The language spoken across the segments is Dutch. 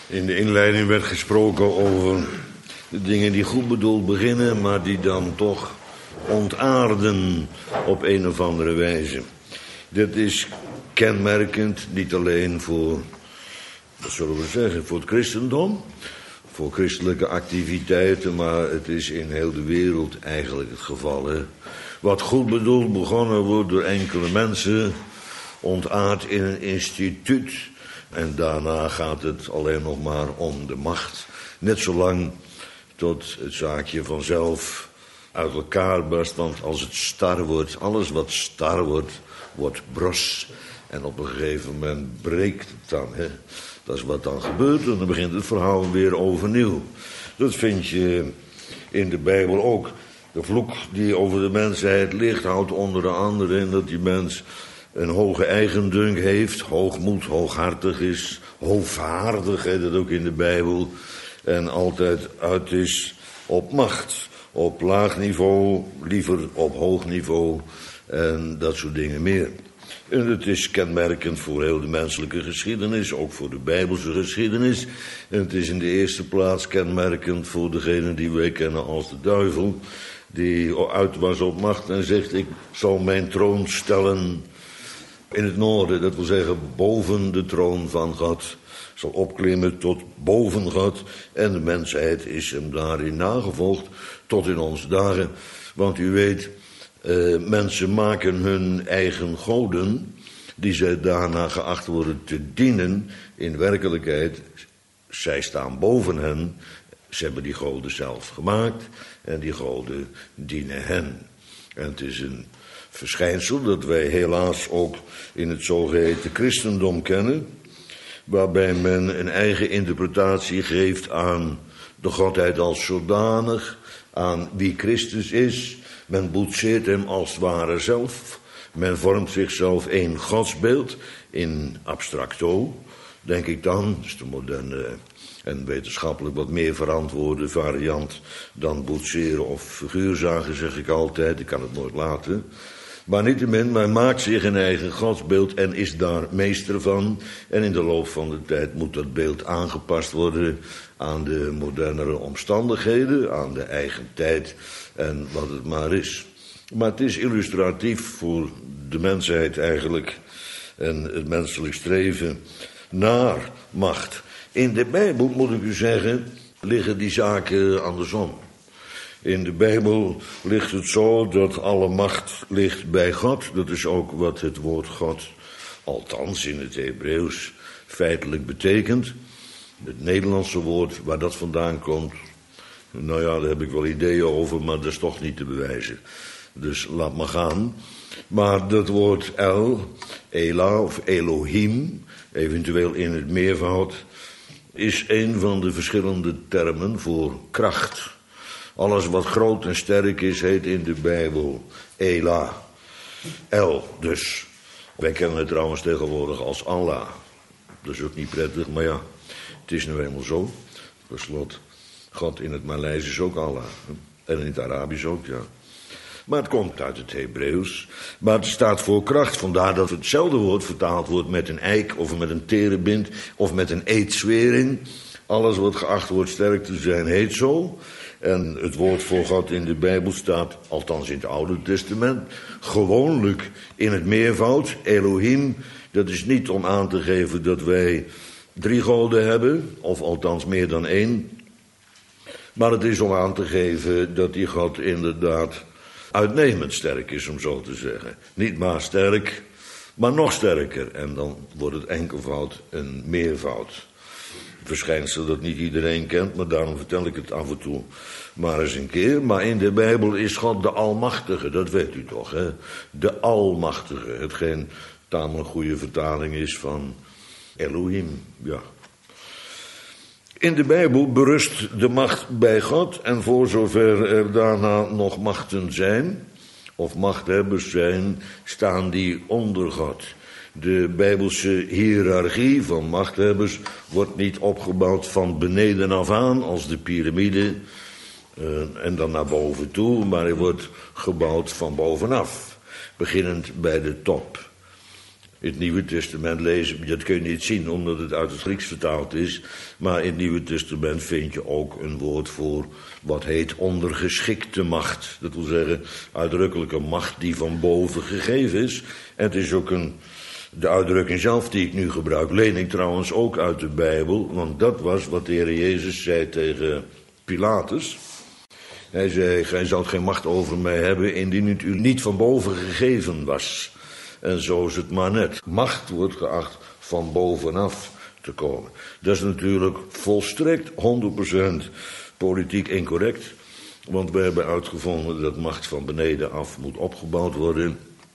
In de inleiding werd gesproken over de dingen die goed bedoeld beginnen, maar die dan toch ontaarden op een of andere wijze. Dit is kenmerkend niet alleen voor, wat zullen we zeggen, voor het christendom, voor christelijke activiteiten, maar het is in heel de wereld eigenlijk het geval. Hè? Wat goed bedoeld begonnen wordt door enkele mensen, ontaard in een instituut. En daarna gaat het alleen nog maar om de macht. Net zolang tot het zaakje vanzelf uit elkaar barst. Want als het star wordt, alles wat star wordt, wordt bros. En op een gegeven moment breekt het dan. Hè? Dat is wat dan gebeurt en dan begint het verhaal weer overnieuw. Dat vind je in de Bijbel ook. De vloek die over de mensheid ligt houdt onder andere in dat die mens een hoge eigendunk heeft, hoogmoed, hooghartig is, hoogvaardig, heet dat ook in de Bijbel. En altijd uit is op macht, op laag niveau, liever op hoog niveau en dat soort dingen meer. En het is kenmerkend voor heel de menselijke geschiedenis, ook voor de Bijbelse geschiedenis. En het is in de eerste plaats kenmerkend voor degene die wij kennen als de duivel, die uit was op macht en zegt: ik zal mijn troon stellen in het noorden, dat wil zeggen boven de troon van God, zal opklimmen tot boven God. En de mensheid is hem daarin nagevolgd tot in onze dagen. Want u weet, mensen maken hun eigen goden, die zij daarna geacht worden te dienen. In werkelijkheid, zij staan boven hen. Ze hebben die goden zelf gemaakt en die goden dienen hen. En het is een verschijnsel dat wij helaas ook in het zogeheten christendom kennen, waarbij men een eigen interpretatie geeft aan de godheid als zodanig, aan wie Christus is. Men boetseert hem als het ware zelf. Men vormt zichzelf één godsbeeld in abstracto, denk ik dan. Dat is de moderne en wetenschappelijk wat meer verantwoorde variant dan boetseren of figuurzagen, zeg ik altijd. Ik kan het nooit laten. Maar niettemin, men maakt zich een eigen godsbeeld en is daar meester van. En in de loop van de tijd moet dat beeld aangepast worden aan de modernere omstandigheden, aan de eigen tijd en wat het maar is. Maar het is illustratief voor de mensheid eigenlijk en het menselijk streven naar macht. In de Bijbel, moet ik u zeggen, liggen die zaken andersom. In de Bijbel ligt het zo dat alle macht ligt bij God. Dat is ook wat het woord God, althans in het Hebreeuws, feitelijk betekent. Het Nederlandse woord, waar dat vandaan komt, nou ja, daar heb ik wel ideeën over, maar dat is toch niet te bewijzen. Dus laat maar gaan. Maar dat woord Elah of Elohim, eventueel in het meervoud, is een van de verschillende termen voor kracht. Alles wat groot en sterk is, heet in de Bijbel Elah. El dus. Wij kennen het trouwens tegenwoordig als Allah. Dat is ook niet prettig, maar ja, het is nu eenmaal zo. Per slot, God in het Maleis is ook Allah. En in het Arabisch ook, ja. Maar het komt uit het Hebreeuws. Maar het staat voor kracht. Vandaar dat hetzelfde woord vertaald wordt met een eik of met een terebint of met een eedzwering. Alles wat geacht wordt sterk te zijn, heet zo. En het woord voor God in de Bijbel staat, althans in het Oude Testament, gewoonlijk in het meervoud, Elohim. Dat is niet om aan te geven dat wij 3 goden hebben, of althans meer dan 1. Maar het is om aan te geven dat die God inderdaad uitnemend sterk is, om zo te zeggen. Niet maar sterk, maar nog sterker. En dan wordt het enkelvoud een meervoud. Verschijnsel dat niet iedereen kent, maar daarom vertel ik het af en toe maar eens een keer. Maar in de Bijbel is God de Almachtige, dat weet u toch, hè? De Almachtige, hetgeen tamelijk goede vertaling is van Elohim, ja. In de Bijbel berust de macht bij God en voor zover er daarna nog machten zijn, of machthebbers zijn, staan die onder God. De Bijbelse hiërarchie van machthebbers wordt niet opgebouwd van beneden af aan als de piramide en dan naar boven toe, maar hij wordt gebouwd van bovenaf, beginnend bij de top. In het Nieuwe Testament lezen, dat kun je niet zien omdat het uit het Grieks vertaald is, maar in het Nieuwe Testament vind je ook een woord voor wat heet ondergeschikte macht. Dat wil zeggen, uitdrukkelijke macht die van boven gegeven is. En het is ook de uitdrukking zelf die ik nu gebruik, leen ik trouwens ook uit de Bijbel, want dat was wat de Heer Jezus zei tegen Pilatus. Hij zei, gij zult geen macht over mij hebben indien het u niet van boven gegeven was. En zo is het maar net. Macht wordt geacht van bovenaf te komen. Dat is natuurlijk volstrekt 100% politiek incorrect. Want we hebben uitgevonden dat macht van beneden af moet opgebouwd worden.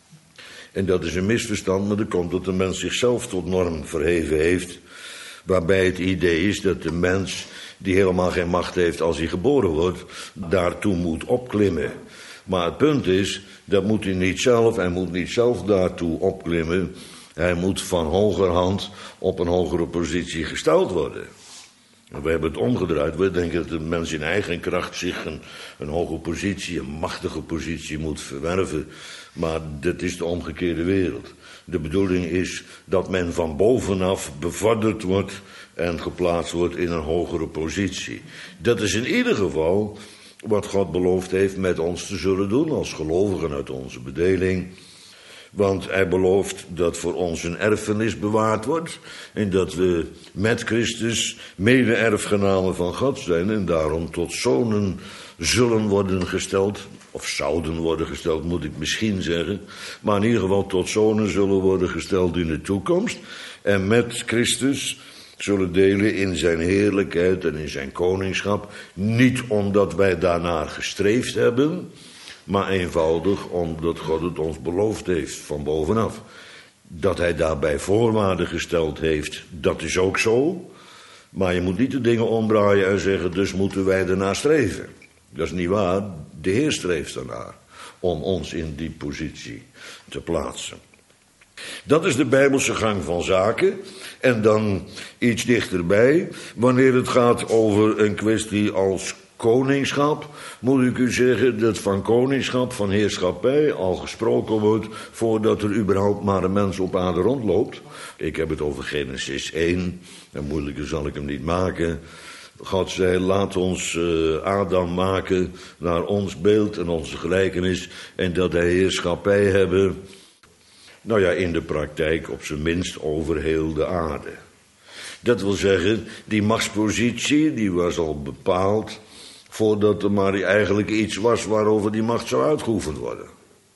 En dat is een misverstand, maar dat komt dat de mens zichzelf tot norm verheven heeft. Waarbij het idee is dat de mens, die helemaal geen macht heeft als hij geboren wordt, daartoe moet opklimmen. Maar het punt is, dat moet hij niet zelf, hij moet niet zelf daartoe opklimmen. Hij moet van hogerhand op een hogere positie gesteld worden. We hebben het omgedraaid. We denken dat de mens in eigen kracht zich een hoge positie, een machtige positie moet verwerven. Maar dat is de omgekeerde wereld. De bedoeling is dat men van bovenaf bevorderd wordt en geplaatst wordt in een hogere positie. Dat is in ieder geval wat God beloofd heeft met ons te zullen doen als gelovigen uit onze bedeling. Want hij belooft dat voor ons een erfenis bewaard wordt en dat we met Christus mede-erfgenamen van God zijn en daarom tot zonen zullen worden gesteld, of zouden worden gesteld, moet ik misschien zeggen, maar in ieder geval tot zonen zullen worden gesteld in de toekomst en met Christus zullen delen in zijn heerlijkheid en in zijn koningschap, niet omdat wij daarnaar gestreefd hebben, maar eenvoudig omdat God het ons beloofd heeft van bovenaf. Dat hij daarbij voorwaarden gesteld heeft, dat is ook zo. Maar je moet niet de dingen omdraaien en zeggen, dus moeten wij ernaar streven. Dat is niet waar, de Heer streeft ernaar om ons in die positie te plaatsen. Dat is de Bijbelse gang van zaken. En dan iets dichterbij, wanneer het gaat over een kwestie als koningschap, moet ik u zeggen dat van koningschap, van heerschappij al gesproken wordt voordat er überhaupt maar een mens op aarde rondloopt. Ik heb het over Genesis 1, en moeilijker zal ik hem niet maken. God zei, laat ons Adam maken naar ons beeld en onze gelijkenis en dat hij heerschappij hebben. Nou ja, in de praktijk op zijn minst over heel de aarde. Dat wil zeggen, die machtspositie die was al bepaald voordat er maar eigenlijk iets was waarover die macht zou uitgeoefend worden.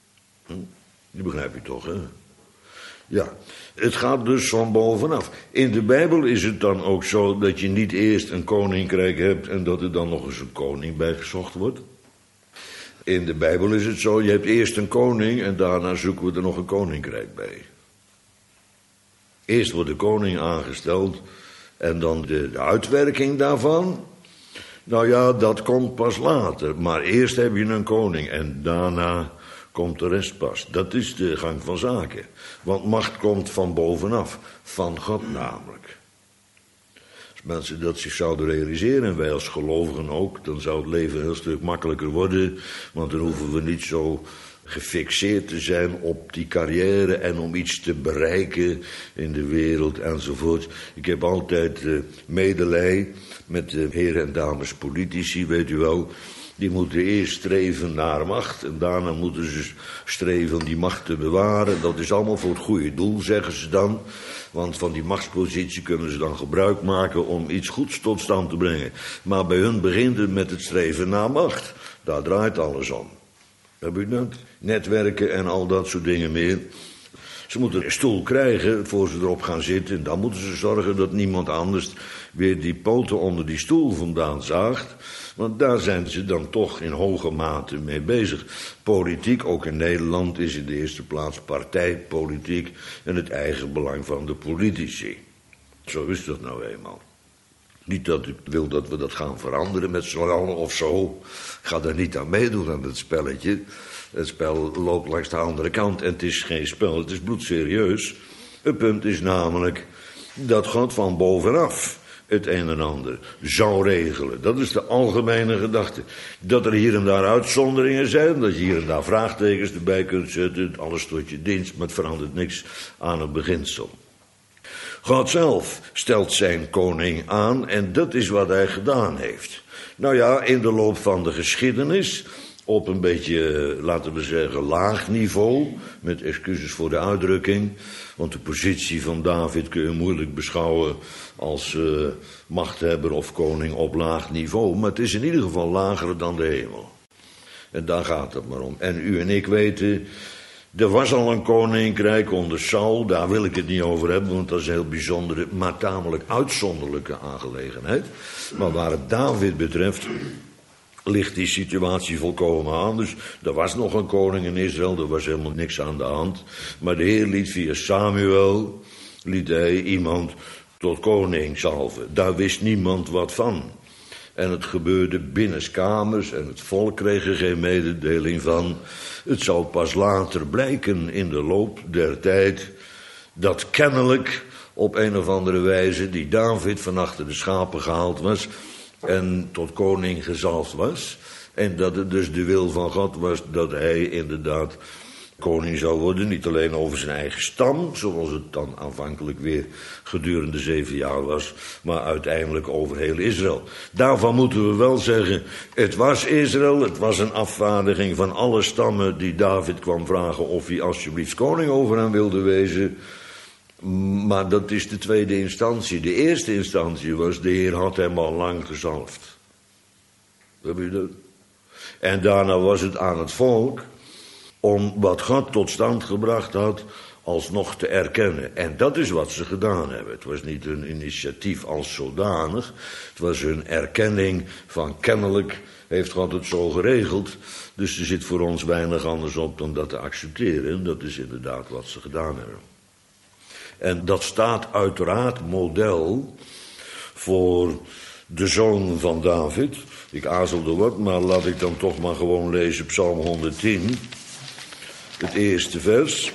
Die begrijp je toch, hè? Ja, het gaat dus van bovenaf. In de Bijbel is het dan ook zo dat je niet eerst een koninkrijk hebt en dat er dan nog eens een koning bij gezocht wordt. In de Bijbel is het zo, je hebt eerst een koning en daarna zoeken we er nog een koninkrijk bij. Eerst wordt de koning aangesteld en dan de uitwerking daarvan. Nou ja, dat komt pas later. Maar eerst heb je een koning en daarna komt de rest pas. Dat is de gang van zaken. Want macht komt van bovenaf, van God namelijk. Als mensen dat zich zouden realiseren, en wij als gelovigen ook, dan zou het leven een heel stuk makkelijker worden. Want dan hoeven we niet zo gefixeerd te zijn op die carrière en om iets te bereiken in de wereld enzovoort. Ik heb altijd medelij met de heren en dames politici, weet u wel. Die moeten eerst streven naar macht en daarna moeten ze streven om die macht te bewaren. Dat is allemaal voor het goede doel, zeggen ze dan. Want van die machtspositie kunnen ze dan gebruik maken om iets goeds tot stand te brengen. Maar bij hun begint het met het streven naar macht. Daar draait alles om. Heb u dat? Netwerken en al dat soort dingen meer. Ze moeten een stoel krijgen voor ze erop gaan zitten. En dan moeten ze zorgen dat niemand anders weer die poten onder die stoel vandaan zaagt. Want daar zijn ze dan toch in hoge mate mee bezig. Politiek, ook in Nederland, is in de eerste plaats partijpolitiek en het eigen belang van de politici. Zo is dat nou eenmaal. Niet dat ik wil dat we dat gaan veranderen met z'n allen of zo. Ik ga daar niet aan meedoen aan het spelletje. Het spel loopt langs de andere kant en het is geen spel, het is bloedserieus. Het punt is namelijk dat God van bovenaf het een en ander zou regelen. Dat is de algemene gedachte. Dat er hier en daar uitzonderingen zijn, dat je hier en daar vraagtekens erbij kunt zetten, alles tot je dienst, maar het verandert niks aan het beginsel. God zelf stelt zijn koning aan en dat is wat hij gedaan heeft. Nou ja, in de loop van de geschiedenis, op een beetje, laten we zeggen, laag niveau, met excuses voor de uitdrukking, want de positie van David kun je moeilijk beschouwen als machthebber of koning op laag niveau, maar het is in ieder geval lager dan de hemel. En daar gaat het maar om. En u en ik weten, er was al een koninkrijk onder Saul, daar wil ik het niet over hebben, want dat is een heel bijzondere, maar tamelijk uitzonderlijke aangelegenheid. Maar waar het David betreft ligt die situatie volkomen anders. Er was nog een koning in Israël, er was helemaal niks aan de hand. Maar de Heer liet via Samuel, liet hij iemand tot koning zalven. Daar wist niemand wat van. En het gebeurde binnenskamers en het volk kreeg er geen mededeling van. Het zou pas later blijken in de loop der tijd dat kennelijk op een of andere wijze die David van achter de schapen gehaald was en tot koning gezalfd was. En dat het dus de wil van God was dat hij inderdaad koning zou worden. Niet alleen over zijn eigen stam, zoals het dan aanvankelijk weer gedurende 7 jaar was, maar uiteindelijk over heel Israël. Daarvan moeten we wel zeggen, het was Israël, het was een afvaardiging van alle stammen die David kwam vragen of hij alsjeblieft koning over hen wilde wezen. Maar dat is de tweede instantie. De eerste instantie was, de Heer had hem al lang gezalfd. Heb je dat? En daarna was het aan het volk om wat God tot stand gebracht had alsnog te erkennen. En dat is wat ze gedaan hebben. Het was niet een initiatief als zodanig. Het was een erkenning van kennelijk heeft God het zo geregeld. Dus er zit voor ons weinig anders op dan dat te accepteren. Dat is inderdaad wat ze gedaan hebben. En dat staat uiteraard model voor de zoon van David. Ik aarzelde wat, maar laat ik dan toch maar gewoon lezen Psalm 110. Het eerste vers.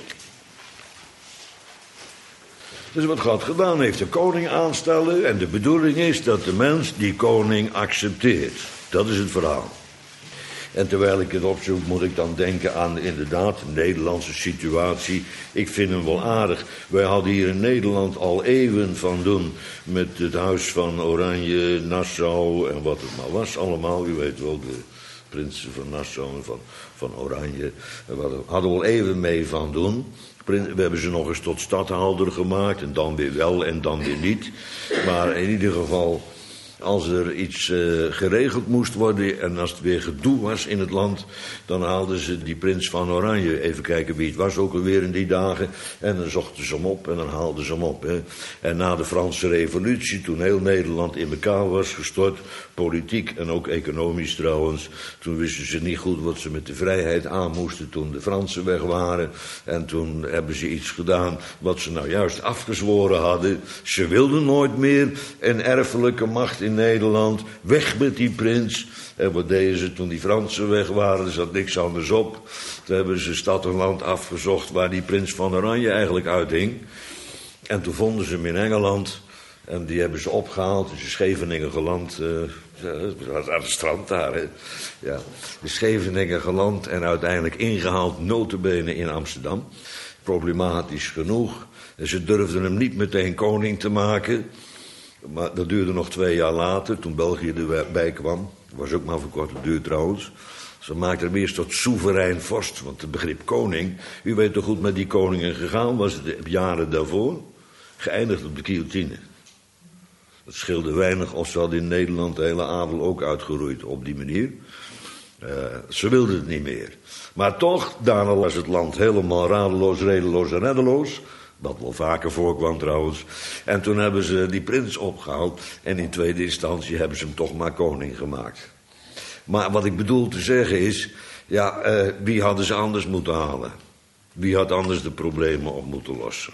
Dus wat God gedaan heeft, de koning aanstellen. En de bedoeling is dat de mens die koning accepteert. Dat is het verhaal. En terwijl ik het opzoek, moet ik dan denken aan inderdaad de Nederlandse situatie. Ik vind hem wel aardig. Wij hadden hier in Nederland al eeuwen van doen met het huis van Oranje, Nassau en wat het maar was allemaal. U weet wel, de prinsen van Nassau en van Oranje. We hadden we al eeuwen mee van doen. We hebben ze nog eens tot stadhouder gemaakt en dan weer wel en dan weer niet. Maar in ieder geval, als er iets geregeld moest worden en als het weer gedoe was in het land, dan haalden ze die prins van Oranje, even kijken wie het was ook alweer in die dagen, en dan zochten ze hem op en dan haalden ze hem op. Hè. En na de Franse revolutie, toen heel Nederland in elkaar was gestort, politiek en ook economisch trouwens, toen wisten ze niet goed wat ze met de vrijheid aan moesten toen de Fransen weg waren. En toen hebben ze iets gedaan wat ze nou juist afgezworen hadden. Ze wilden nooit meer een erfelijke macht in Nederland, weg met die prins. En wat deden ze toen die Fransen weg waren? Er zat niks anders op. Toen hebben ze stad en land afgezocht waar die prins van Oranje eigenlijk uithing. En toen vonden ze hem in Engeland. En die hebben ze opgehaald. Dus Scheveningen geland. Aan het strand daar. Hè. Ja, de Scheveningen geland en uiteindelijk ingehaald, nota bene in Amsterdam. Problematisch genoeg. En ze durfden hem niet meteen koning te maken. Maar dat duurde nog 2 jaar later, toen België erbij kwam. Dat was ook maar voor korte duur trouwens. Ze maakten hem eerst tot soeverein vorst, want het begrip koning, u weet toch goed met die koningen gegaan, was het jaren daarvoor, geëindigd op de guillotine. Dat scheelde weinig of ze hadden in Nederland de hele adel ook uitgeroeid op die manier. Ze wilden het niet meer. Maar toch, daarna was het land helemaal radeloos, redeloos en reddeloos. Wat wel vaker voorkwam trouwens. En toen hebben ze die prins opgehaald. En in tweede instantie hebben ze hem toch maar koning gemaakt. Maar wat ik bedoel te zeggen is, ja, wie hadden ze anders moeten halen? Wie had anders de problemen op moeten lossen?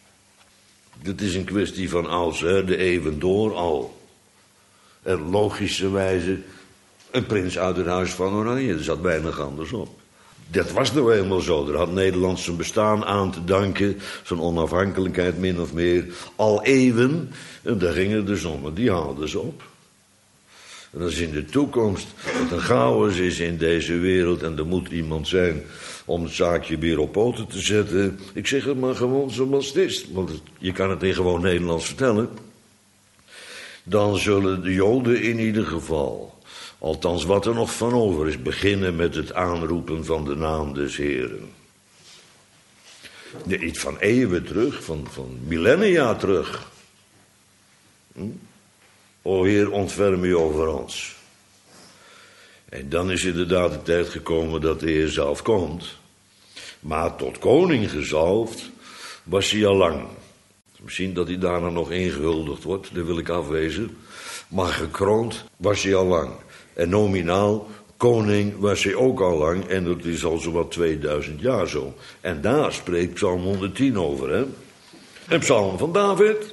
Dit is een kwestie van als, hè, de eeuwen door al. En logischerwijze een prins uit het huis van Oranje. Er zat weinig anders op. Dat was nou eenmaal zo. Er had Nederland zijn bestaan aan te danken, zijn onafhankelijkheid min of meer, al eeuwen. En daar gingen de sommen, die haalden ze op. En als in de toekomst het een chaos is in deze wereld en er moet iemand zijn om het zaakje weer op poten te zetten. Ik zeg het maar gewoon zoals het is, want je kan het in gewoon Nederlands vertellen. Dan zullen de Joden in ieder geval, althans wat er nog van over is, beginnen met het aanroepen van de naam des Heren. Iets van eeuwen terug, van millennia terug. O Heer, ontferm u over ons. En dan is inderdaad de tijd gekomen dat de Heer zelf komt. Maar tot koning gezalfd was hij al lang. Misschien dat hij daarna nog ingehuldigd wordt, dat wil ik afwezen. Maar gekroond was hij al lang. En nominaal koning was hij ook al lang. En dat is al zowat 2000 jaar zo. En daar spreekt Psalm 110 over, hè. En Psalm van David.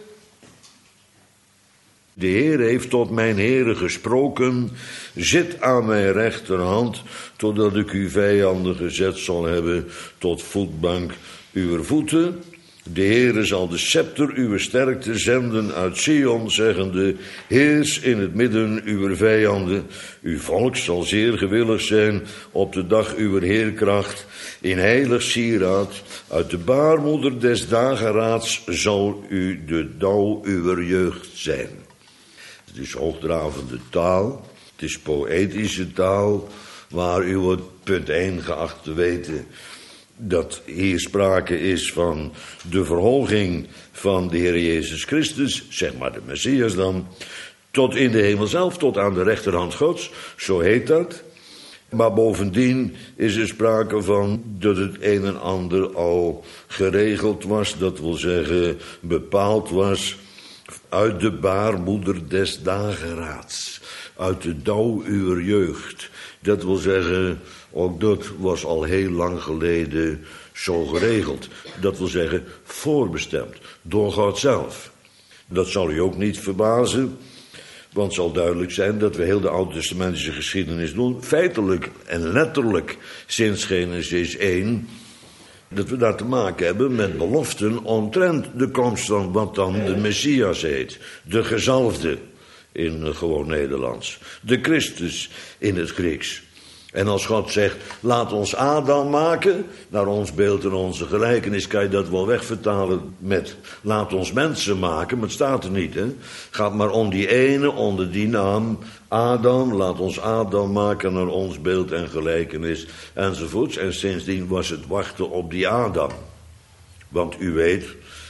De Heer heeft tot mijn Heere gesproken, zit aan mijn rechterhand, totdat ik uw vijanden gezet zal hebben tot voetbank uw voeten. De Heere zal de scepter uw sterkte zenden uit Sion, zeggende, heers in het midden uw vijanden. Uw volk zal zeer gewillig zijn op de dag uw heerkracht. In heilig sieraad, uit de baarmoeder des dageraads zal u de dauw uw jeugd zijn. Het is hoogdravende taal, het is poëtische taal, waar u het punt 1 geacht te weten dat hier sprake is van de verhoging van de Heer Jezus Christus, zeg maar de Messias dan, tot in de hemel zelf, tot aan de rechterhand Gods, zo heet dat. Maar bovendien is er sprake van dat het een en ander al geregeld was, dat wil zeggen bepaald was, uit de baarmoeder des dageraads, uit de dauw uw jeugd. Dat wil zeggen, ook dat was al heel lang geleden zo geregeld. Dat wil zeggen, voorbestemd, door God zelf. Dat zal u ook niet verbazen, want het zal duidelijk zijn dat we heel de Oud-testamentische geschiedenis doen, feitelijk en letterlijk sinds Genesis 1... dat we daar te maken hebben met beloften omtrent de komst van wat dan de Messias heet. De gezalfde in gewoon Nederlands. De Christus in het Grieks. En als God zegt, laat ons Adam maken, naar ons beeld en onze gelijkenis, kan je dat wel wegvertalen met, laat ons mensen maken, maar het staat er niet, hè. Gaat maar om die ene, onder die naam, Adam, laat ons Adam maken naar ons beeld en gelijkenis, enzovoorts. En sindsdien was het wachten op die Adam. Want u weet,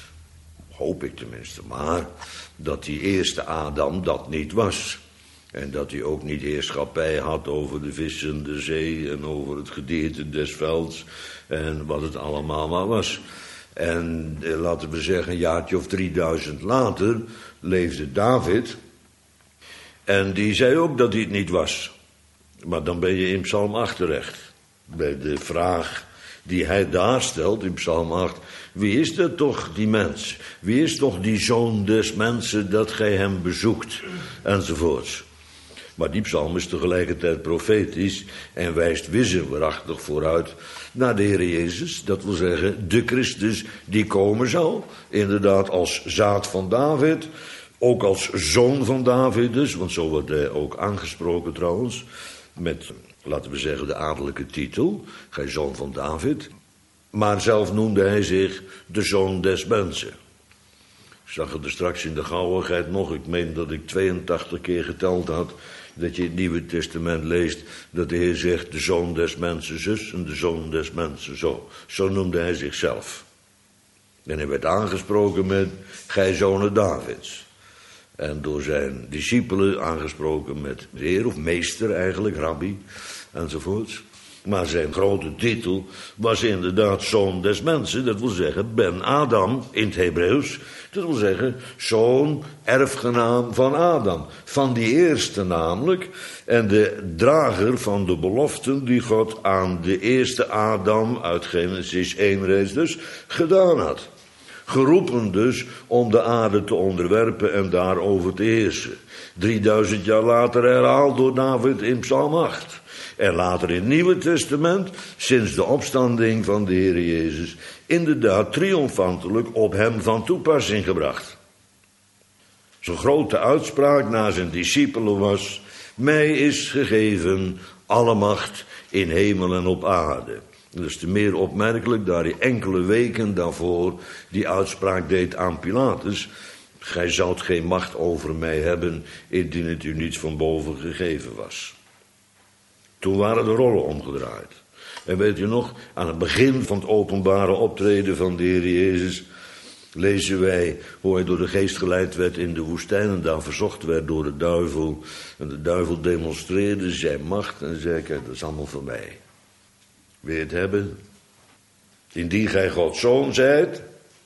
hoop ik tenminste maar, dat die eerste Adam dat niet was. En dat hij ook niet heerschappij had over de vissen, de zee en over het gedierte des velds en wat het allemaal maar was. En laten we zeggen, een jaartje of 3000 later leefde David. En die zei ook dat hij het niet was. Maar dan ben je in Psalm 8 terecht. Bij de vraag die hij daar stelt in Psalm 8. Wie is dat toch, die mens? Wie is toch die zoon des mensen dat gij hem bezoekt? Enzovoorts. Maar die psalm is tegelijkertijd profetisch en wijst wisselwaarachtig vooruit naar de Heer Jezus. Dat wil zeggen, de Christus die komen zal. Inderdaad als zaad van David, ook als zoon van David dus. Want zo wordt hij ook aangesproken trouwens, met, laten we zeggen, de adellijke titel. Gij zoon van David. Maar zelf noemde hij zich de zoon des mensen. Ik zag het er straks in de gauwigheid nog. Ik meen dat ik 82 keer geteld had dat je in het Nieuwe Testament leest dat de Heer zegt de zoon des mensen zus en de zoon des mensen zo. Zo noemde hij zichzelf. En hij werd aangesproken met gij zonen Davids. En door zijn discipelen aangesproken met heer of meester eigenlijk, rabbi enzovoorts. Maar zijn grote titel was inderdaad zoon des mensen. Dat wil zeggen Ben Adam in het Hebreeuws. Dat wil zeggen zoon, erfgenaam van Adam. Van die eerste namelijk. En de drager van de beloften die God aan de eerste Adam uit Genesis 1 reeds dus gedaan had. Geroepen dus om de aarde te onderwerpen en daarover te heersen. 3000 jaar later herhaald door David in Psalm 8. En later in het Nieuwe Testament, sinds de opstanding van de Heer Jezus, inderdaad triomfantelijk op hem van toepassing gebracht. Zijn grote uitspraak naar zijn discipelen was: mij is gegeven alle macht in hemel en op aarde. Dat is te meer opmerkelijk daar hij enkele weken daarvoor die uitspraak deed aan Pilatus: gij zoudt geen macht over mij hebben, indien het u niet van boven gegeven was. Toen waren de rollen omgedraaid. En weet u nog, aan het begin van het openbare optreden van de Heer Jezus lezen wij hoe hij door de geest geleid werd in de woestijn en daar verzocht werd door de duivel. En de duivel demonstreerde zijn macht en zei: kijk, dat is allemaal van mij. Wil je het hebben? Indien gij Gods zoon zijt.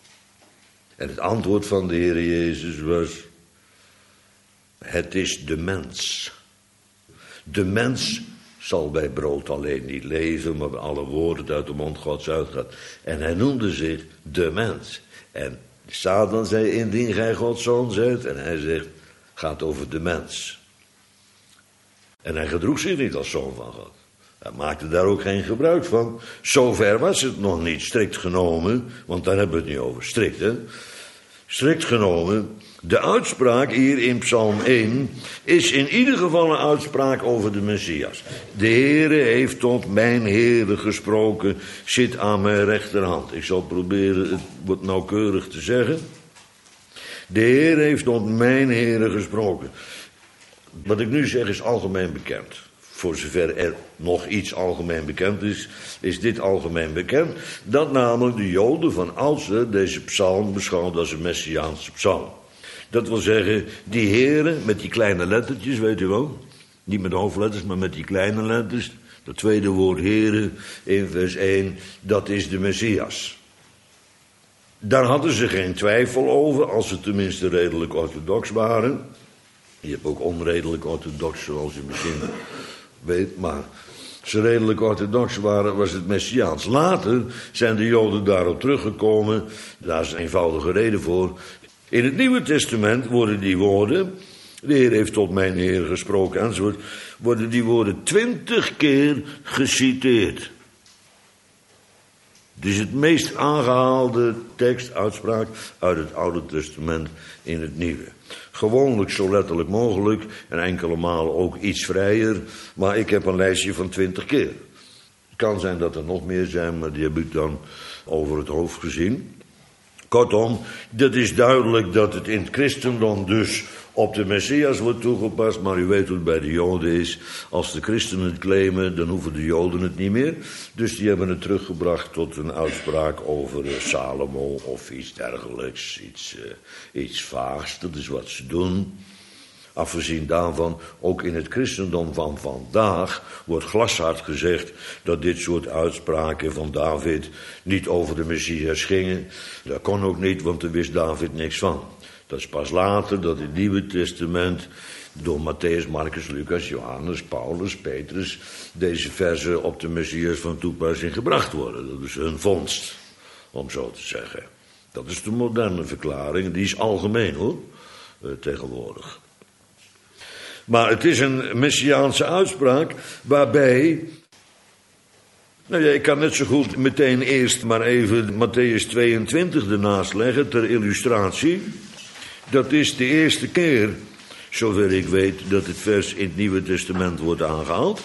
En het antwoord van de Heer Jezus was: het is de mens. De mens zal bij brood alleen niet leven, maar bij alle woorden dat uit de mond Gods uitgaat. En hij noemde zich de mens. En Satan zei: indien gij Gods zoon zijt. En hij zegt: gaat over de mens. En hij gedroeg zich niet als zoon van God. Hij maakte daar ook geen gebruik van. Zover was het nog niet, strikt genomen. Want daar hebben we het niet over. Strikt, hè? Strikt genomen. De uitspraak hier in Psalm 1 is in ieder geval een uitspraak over de Messias. De Heere heeft tot mijn Heere gesproken, zit aan mijn rechterhand. Ik zal proberen het wat nauwkeurig te zeggen. De Heere heeft tot mijn Heere gesproken. Wat ik nu zeg is algemeen bekend. Voor zover er nog iets algemeen bekend is, is dit algemeen bekend. Dat namelijk de Joden van oudsher deze psalm beschouwden als een Messiaanse psalm. Dat wil zeggen, die Heere met die kleine lettertjes, weet u wel. Niet met hoofdletters, maar met die kleine letters. Dat tweede woord Heere in vers 1, dat is de Messias. Daar hadden ze geen twijfel over, als ze tenminste redelijk orthodox waren. Je hebt ook onredelijk orthodox, zoals u misschien weet, maar als ze redelijk orthodox waren, was het Messiaans. Later zijn de Joden daarop teruggekomen. Daar is een eenvoudige reden voor. In het Nieuwe Testament worden die woorden, de Heer heeft tot mijn Heer gesproken enzovoort, worden die woorden 20 keer geciteerd. Het is het meest aangehaalde tekstuitspraak uit het Oude Testament in het Nieuwe. Gewoonlijk zo letterlijk mogelijk en enkele malen ook iets vrijer, maar ik heb een lijstje van 20 keer. Het kan zijn dat er nog meer zijn, maar die heb ik dan over het hoofd gezien. Kortom, dat is duidelijk dat het in het christendom dus op de Messias wordt toegepast, maar u weet hoe het bij de Joden is. Als de christenen het claimen, dan hoeven de Joden het niet meer. Dus die hebben het teruggebracht tot een uitspraak over Salomo of iets dergelijks, iets vaags. Dat is wat ze doen. Afgezien daarvan, ook in het christendom van vandaag wordt glashard gezegd dat dit soort uitspraken van David niet over de Messias gingen. Dat kon ook niet, want daar wist David niks van. Dat is pas later dat in het Nieuwe Testament door Matthäus, Marcus, Lucas, Johannes, Paulus, Petrus deze verzen op de Messias van toepassing gebracht worden. Dat is hun vondst, om zo te zeggen. Dat is de moderne verklaring, die is algemeen hoor, tegenwoordig. Maar het is een Messiaanse uitspraak waarbij, nou ja, ik kan net zo goed meteen eerst maar even Matthäus 22 ernaast leggen ter illustratie. Dat is de eerste keer, zover ik weet, dat het vers in het Nieuwe Testament wordt aangehaald.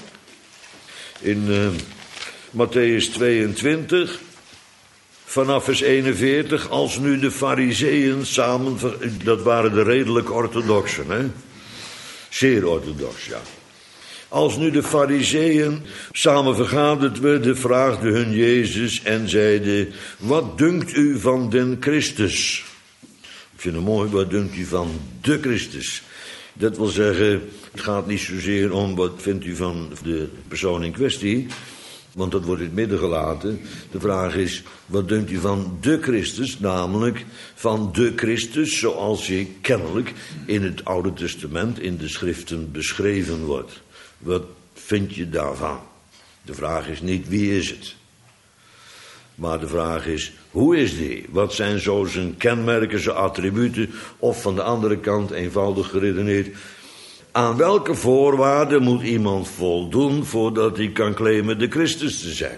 In Matthäus 22, vanaf vers 41, als nu de Farizeeën samen, dat waren de redelijk orthodoxen, hè? Zeer orthodox, ja. Als nu de Farizeeën samen vergaderd werden, vraagde hun Jezus en zeiden: wat dunkt u van den Christus? Ik vind het mooi, wat dunkt u van de Christus? Dat wil zeggen, het gaat niet zozeer om wat vindt u van de persoon in kwestie, want dat wordt in het midden gelaten. De vraag is, wat dunkt u van de Christus, namelijk van de Christus zoals hij kennelijk in het Oude Testament in de schriften beschreven wordt. Wat vind je daarvan? De vraag is niet wie is het, maar de vraag is hoe is die? Wat zijn zo zijn kenmerken, zijn attributen? Of van de andere kant, eenvoudig geredeneerd, Aan welke voorwaarden moet iemand voldoen voordat hij kan claimen de Christus te zijn?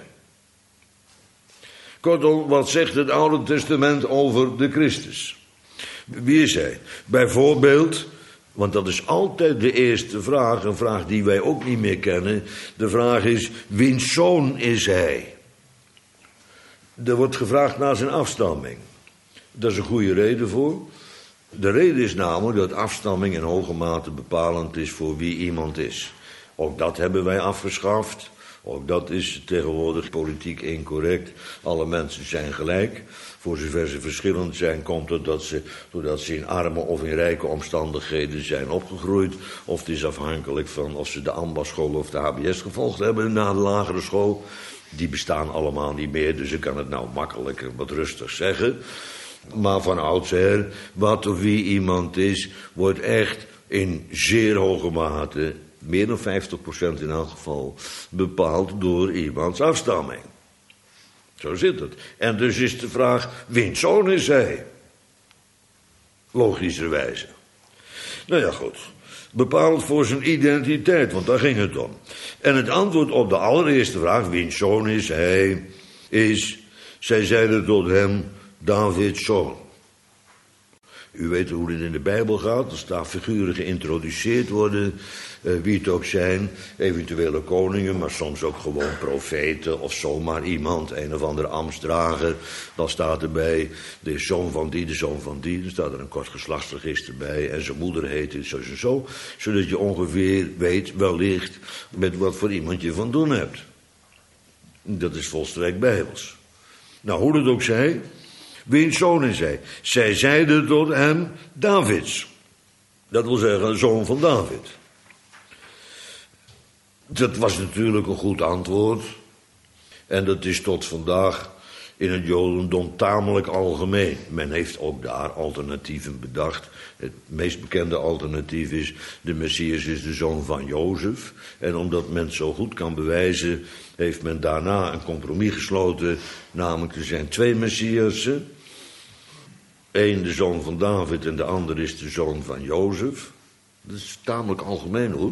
Kortom, wat zegt het Oude Testament over de Christus? Wie is hij? Bijvoorbeeld, want dat is altijd de eerste vraag, een vraag die wij ook niet meer kennen. De vraag is, wiens zoon is hij? Er wordt gevraagd naar zijn afstamming. Daar is een goede reden voor. De reden is namelijk dat afstamming in hoge mate bepalend is voor wie iemand is. Ook dat hebben wij afgeschaft. Ook dat is tegenwoordig politiek incorrect. Alle mensen zijn gelijk. Voor zover ze verschillend zijn, komt het doordat ze in arme of in rijke omstandigheden zijn opgegroeid. Of het is afhankelijk van of ze de ambachtsschool of de HBS gevolgd hebben na de lagere school. Die bestaan allemaal niet meer, dus ik kan het nou makkelijker wat rustig zeggen. Maar van oudsher, wat of wie iemand is, wordt echt in zeer hoge mate, meer dan 50% in elk geval, bepaald door iemands afstamming. Zo zit het. En dus is de vraag, wiens zoon is hij? Logischerwijze. Nou ja, goed. Bepaald voor zijn identiteit, want daar ging het om. En het antwoord op de allereerste vraag, wiens zoon is hij, is, zij zeiden tot hem, Davids zoon. U weet hoe dit in de Bijbel gaat. Er staan figuren geïntroduceerd worden, wie het ook zijn. Eventuele koningen, maar soms ook gewoon profeten of zomaar iemand, een of andere ambtsdrager. Dan staat erbij, de zoon van die, de zoon van die. Dan staat er een kort geslachtsregister bij en zijn moeder heet het zo en zo. Zodat je ongeveer weet, wellicht, met wat voor iemand je van doen hebt. Dat is volstrekt Bijbels. Nou, hoe het ook zij, wiens zoon is hij? Zij zeiden tot hem, Davids. Dat wil zeggen, zoon van David. Dat was natuurlijk een goed antwoord. En dat is tot vandaag in het Jodendom tamelijk algemeen. Men heeft ook daar alternatieven bedacht. Het meest bekende alternatief is, de Messias is de zoon van Jozef. En omdat men het zo goed kan bewijzen, heeft men daarna een compromis gesloten. Namelijk, er zijn twee Messiassen. Eén de zoon van David en de ander is de zoon van Jozef. Dat is tamelijk algemeen hoor.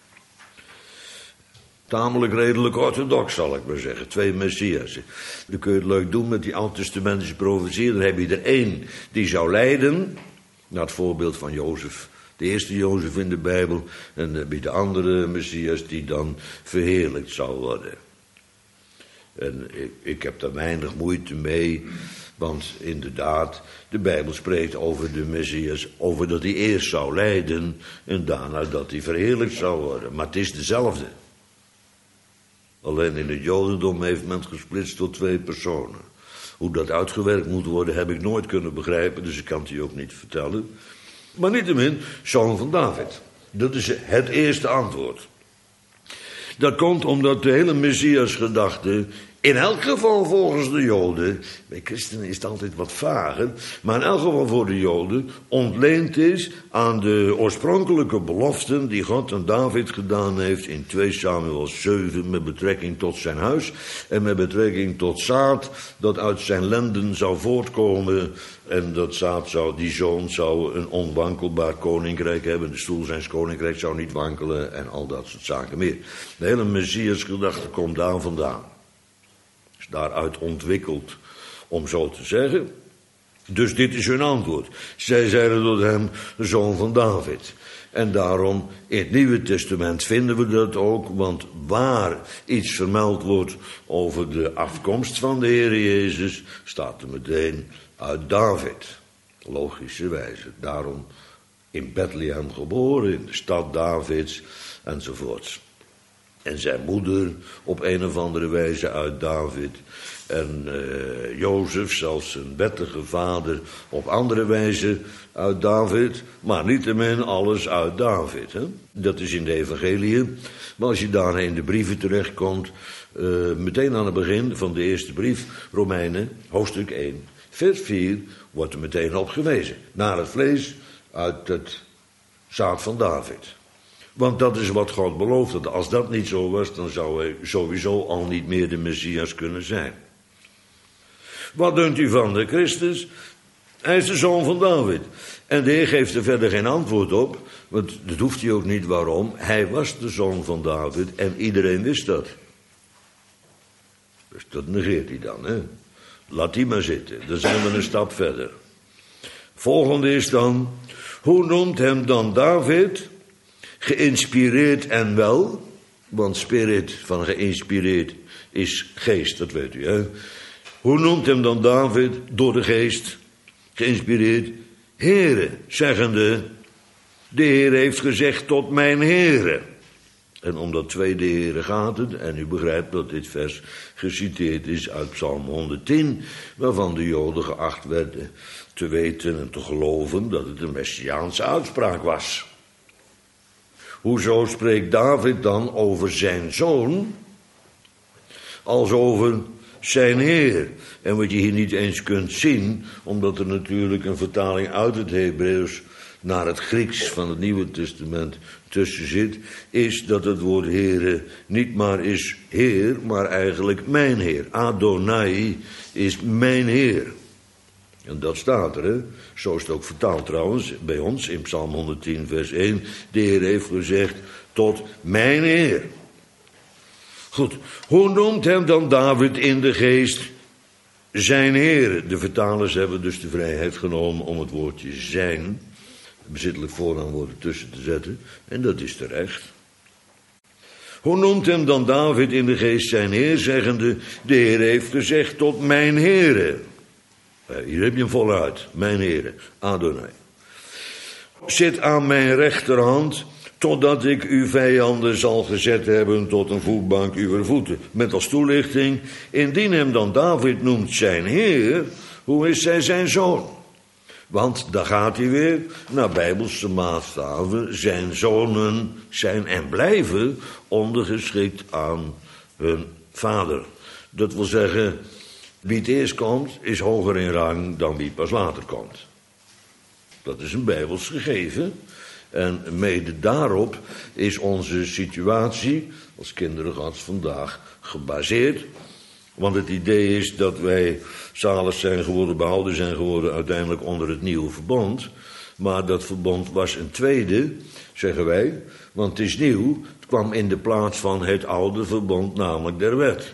Tamelijk redelijk orthodox zal ik maar zeggen. Twee Messiassen. Dan kun je het leuk doen met die oud-testamentische profetie. Dan heb je er één die zou lijden. Naar het voorbeeld van Jozef. De eerste Jozef in de Bijbel. En dan heb je de andere Messias die dan verheerlijkt zou worden. En ik heb daar weinig moeite mee. Want inderdaad, de Bijbel spreekt over de Messias, over dat hij eerst zou lijden en daarna dat hij verheerlijkt zou worden. Maar het is dezelfde. Alleen in het Jodendom heeft men het gesplitst tot twee personen. Hoe dat uitgewerkt moet worden heb ik nooit kunnen begrijpen, dus ik kan het je ook niet vertellen. Maar niettemin, zoon van David. Dat is het eerste antwoord. Dat komt omdat de hele Messiasgedachte, in elk geval volgens de Joden, bij christenen is het altijd wat vager, maar in elk geval voor de Joden, ontleend is aan de oorspronkelijke beloften die God aan David gedaan heeft in 2 Samuel 7 met betrekking tot zijn huis en met betrekking tot zaad dat uit zijn lenden zou voortkomen en dat zaad die zoon zou een onwankelbaar koninkrijk hebben, de stoel zijns koninkrijk zou niet wankelen en al dat soort zaken meer. De hele Messiasgedachte komt daar vandaan. Is daaruit ontwikkeld, om zo te zeggen. Dus dit is hun antwoord. Zij zeiden tot hem, de zoon van David. En daarom, in het Nieuwe Testament vinden we dat ook, want waar iets vermeld wordt over de afkomst van de Heer Jezus, staat er meteen uit David. Logischerwijze. Daarom in Bethlehem geboren, in de stad Davids, enzovoorts. En zijn moeder op een of andere wijze uit David. En Jozef, zelfs zijn wettige vader, op andere wijze uit David. Maar niettemin alles uit David. Hè? Dat is in de evangeliën. Maar als je daarna in de brieven terechtkomt, meteen aan het begin van de eerste brief, Romeinen, hoofdstuk 1, vers 4, wordt er meteen op gewezen. Naar het vlees uit het zaad van David. Want dat is wat God belooft had. Als dat niet zo was, dan zou hij sowieso al niet meer de Messias kunnen zijn. Wat dunkt u van de Christus? Hij is de zoon van David. En de Heer geeft er verder geen antwoord op, want dat hoeft hij ook niet. Waarom? Hij was de zoon van David en iedereen wist dat. Dus dat negeert hij dan, hè. Laat die maar zitten, dan zijn we een stap verder. Volgende is dan, hoe noemt hem dan David? Geïnspireerd en wel, want spirit van geïnspireerd is geest, dat weet u, hè. Hoe noemt hem dan David door de geest geïnspireerd? Heere, zeggende, de Heer heeft gezegd tot mijn Heere. En om dat tweede Heere gaat het, en u begrijpt dat dit vers geciteerd is uit Psalm 110, waarvan de Joden geacht werden te weten en te geloven dat het een messiaanse uitspraak was. Hoezo spreekt David dan over zijn zoon als over zijn Heer? En wat je hier niet eens kunt zien, omdat er natuurlijk een vertaling uit het Hebreeuws naar het Grieks van het Nieuwe Testament tussen zit, is dat het woord Heere niet maar is Heer, maar eigenlijk mijn Heer. Adonai is mijn Heer. En dat staat er, hè. Zo is het ook vertaald trouwens bij ons in Psalm 110 vers 1. De Heer heeft gezegd tot mijn Heer. Goed, hoe noemt hem dan David in de geest zijn Heer? De vertalers hebben dus de vrijheid genomen om het woordje zijn, bezittelijk voornaamwoord tussen te zetten, en dat is terecht. Hoe noemt hem dan David in de geest zijn Heer, zeggende, de Heer heeft gezegd tot mijn Heere. Hier heb je hem voluit, mijn Heere, Adonai. Zit aan mijn rechterhand, totdat ik uw vijanden zal gezet hebben tot een voetbank uw voeten. Met als toelichting, indien hem dan David noemt zijn Heer, hoe is zij zijn zoon? Want daar gaat hij weer, naar bijbelse maatstaven, zijn zonen zijn en blijven ondergeschikt aan hun vader. Dat wil zeggen, wie het eerst komt, is hoger in rang dan wie pas later komt. Dat is een bijbels gegeven. En mede daarop is onze situatie als kinderen als vandaag gebaseerd. Want het idee is dat wij zalig zijn geworden, behouden zijn geworden uiteindelijk onder het nieuwe verbond. Maar dat verbond was een tweede, zeggen wij, want het is nieuw. Het kwam in de plaats van het oude verbond, namelijk der wet.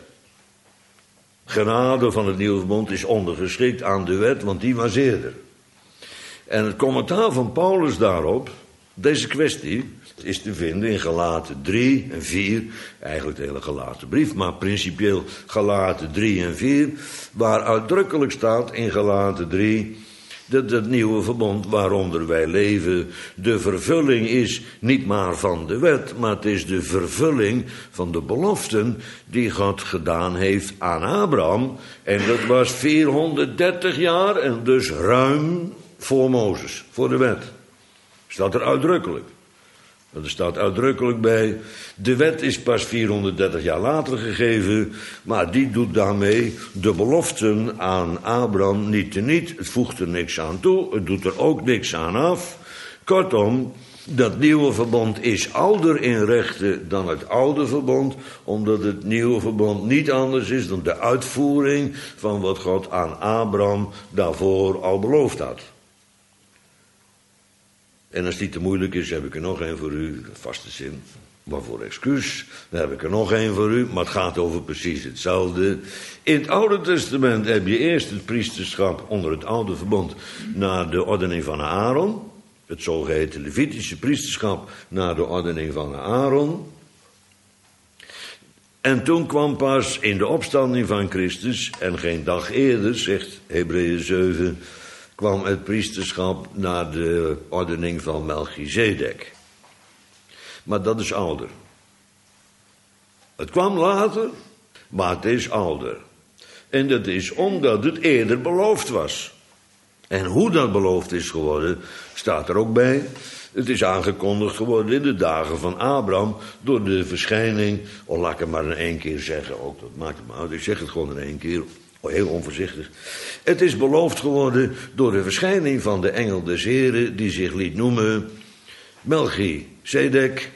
Genade van het nieuwe verbond is ondergeschikt aan de wet, want die was eerder. En het commentaar van Paulus daarop, deze kwestie, is te vinden in Galaten 3 en 4, eigenlijk de hele Galatenbrief, maar principieel Galaten 3 en 4, waar uitdrukkelijk staat in Galaten 3, dat het nieuwe verbond waaronder wij leven de vervulling is niet maar van de wet, maar het is de vervulling van de beloften die God gedaan heeft aan Abraham. En dat was 430 jaar en dus ruim voor Mozes, voor de wet. Staat er uitdrukkelijk. Er staat uitdrukkelijk bij, de wet is pas 430 jaar later gegeven, maar die doet daarmee de beloften aan Abraham niet teniet. Het voegt er niks aan toe, het doet er ook niks aan af. Kortom, dat nieuwe verbond is ouder in rechten dan het oude verbond, omdat het nieuwe verbond niet anders is dan de uitvoering van wat God aan Abraham daarvoor al beloofd had. En als die te moeilijk is, heb ik er nog één voor u, de vaste zin. Waarvoor excuus, dan heb ik er nog één voor u, maar het gaat over precies hetzelfde. In het Oude Testament heb je eerst het priesterschap onder het oude verbond naar de ordening van Aaron. Het zogeheten Levitische priesterschap naar de ordening van Aaron. En toen kwam pas in de opstanding van Christus, en geen dag eerder, zegt Hebreeën 7... kwam het priesterschap naar de ordening van Melchizedek. Maar dat is ouder. Het kwam later, maar het is ouder. En dat is omdat het eerder beloofd was. En hoe dat beloofd is geworden, staat er ook bij. Het is aangekondigd geworden in de dagen van Abraham door de verschijning, laat ik het maar in één keer zeggen, ook dat maakt het maar uit, ik zeg het gewoon in één keer, heel onvoorzichtig. Het is beloofd geworden door de verschijning van de engel des Heren, die zich liet noemen Melchizedek,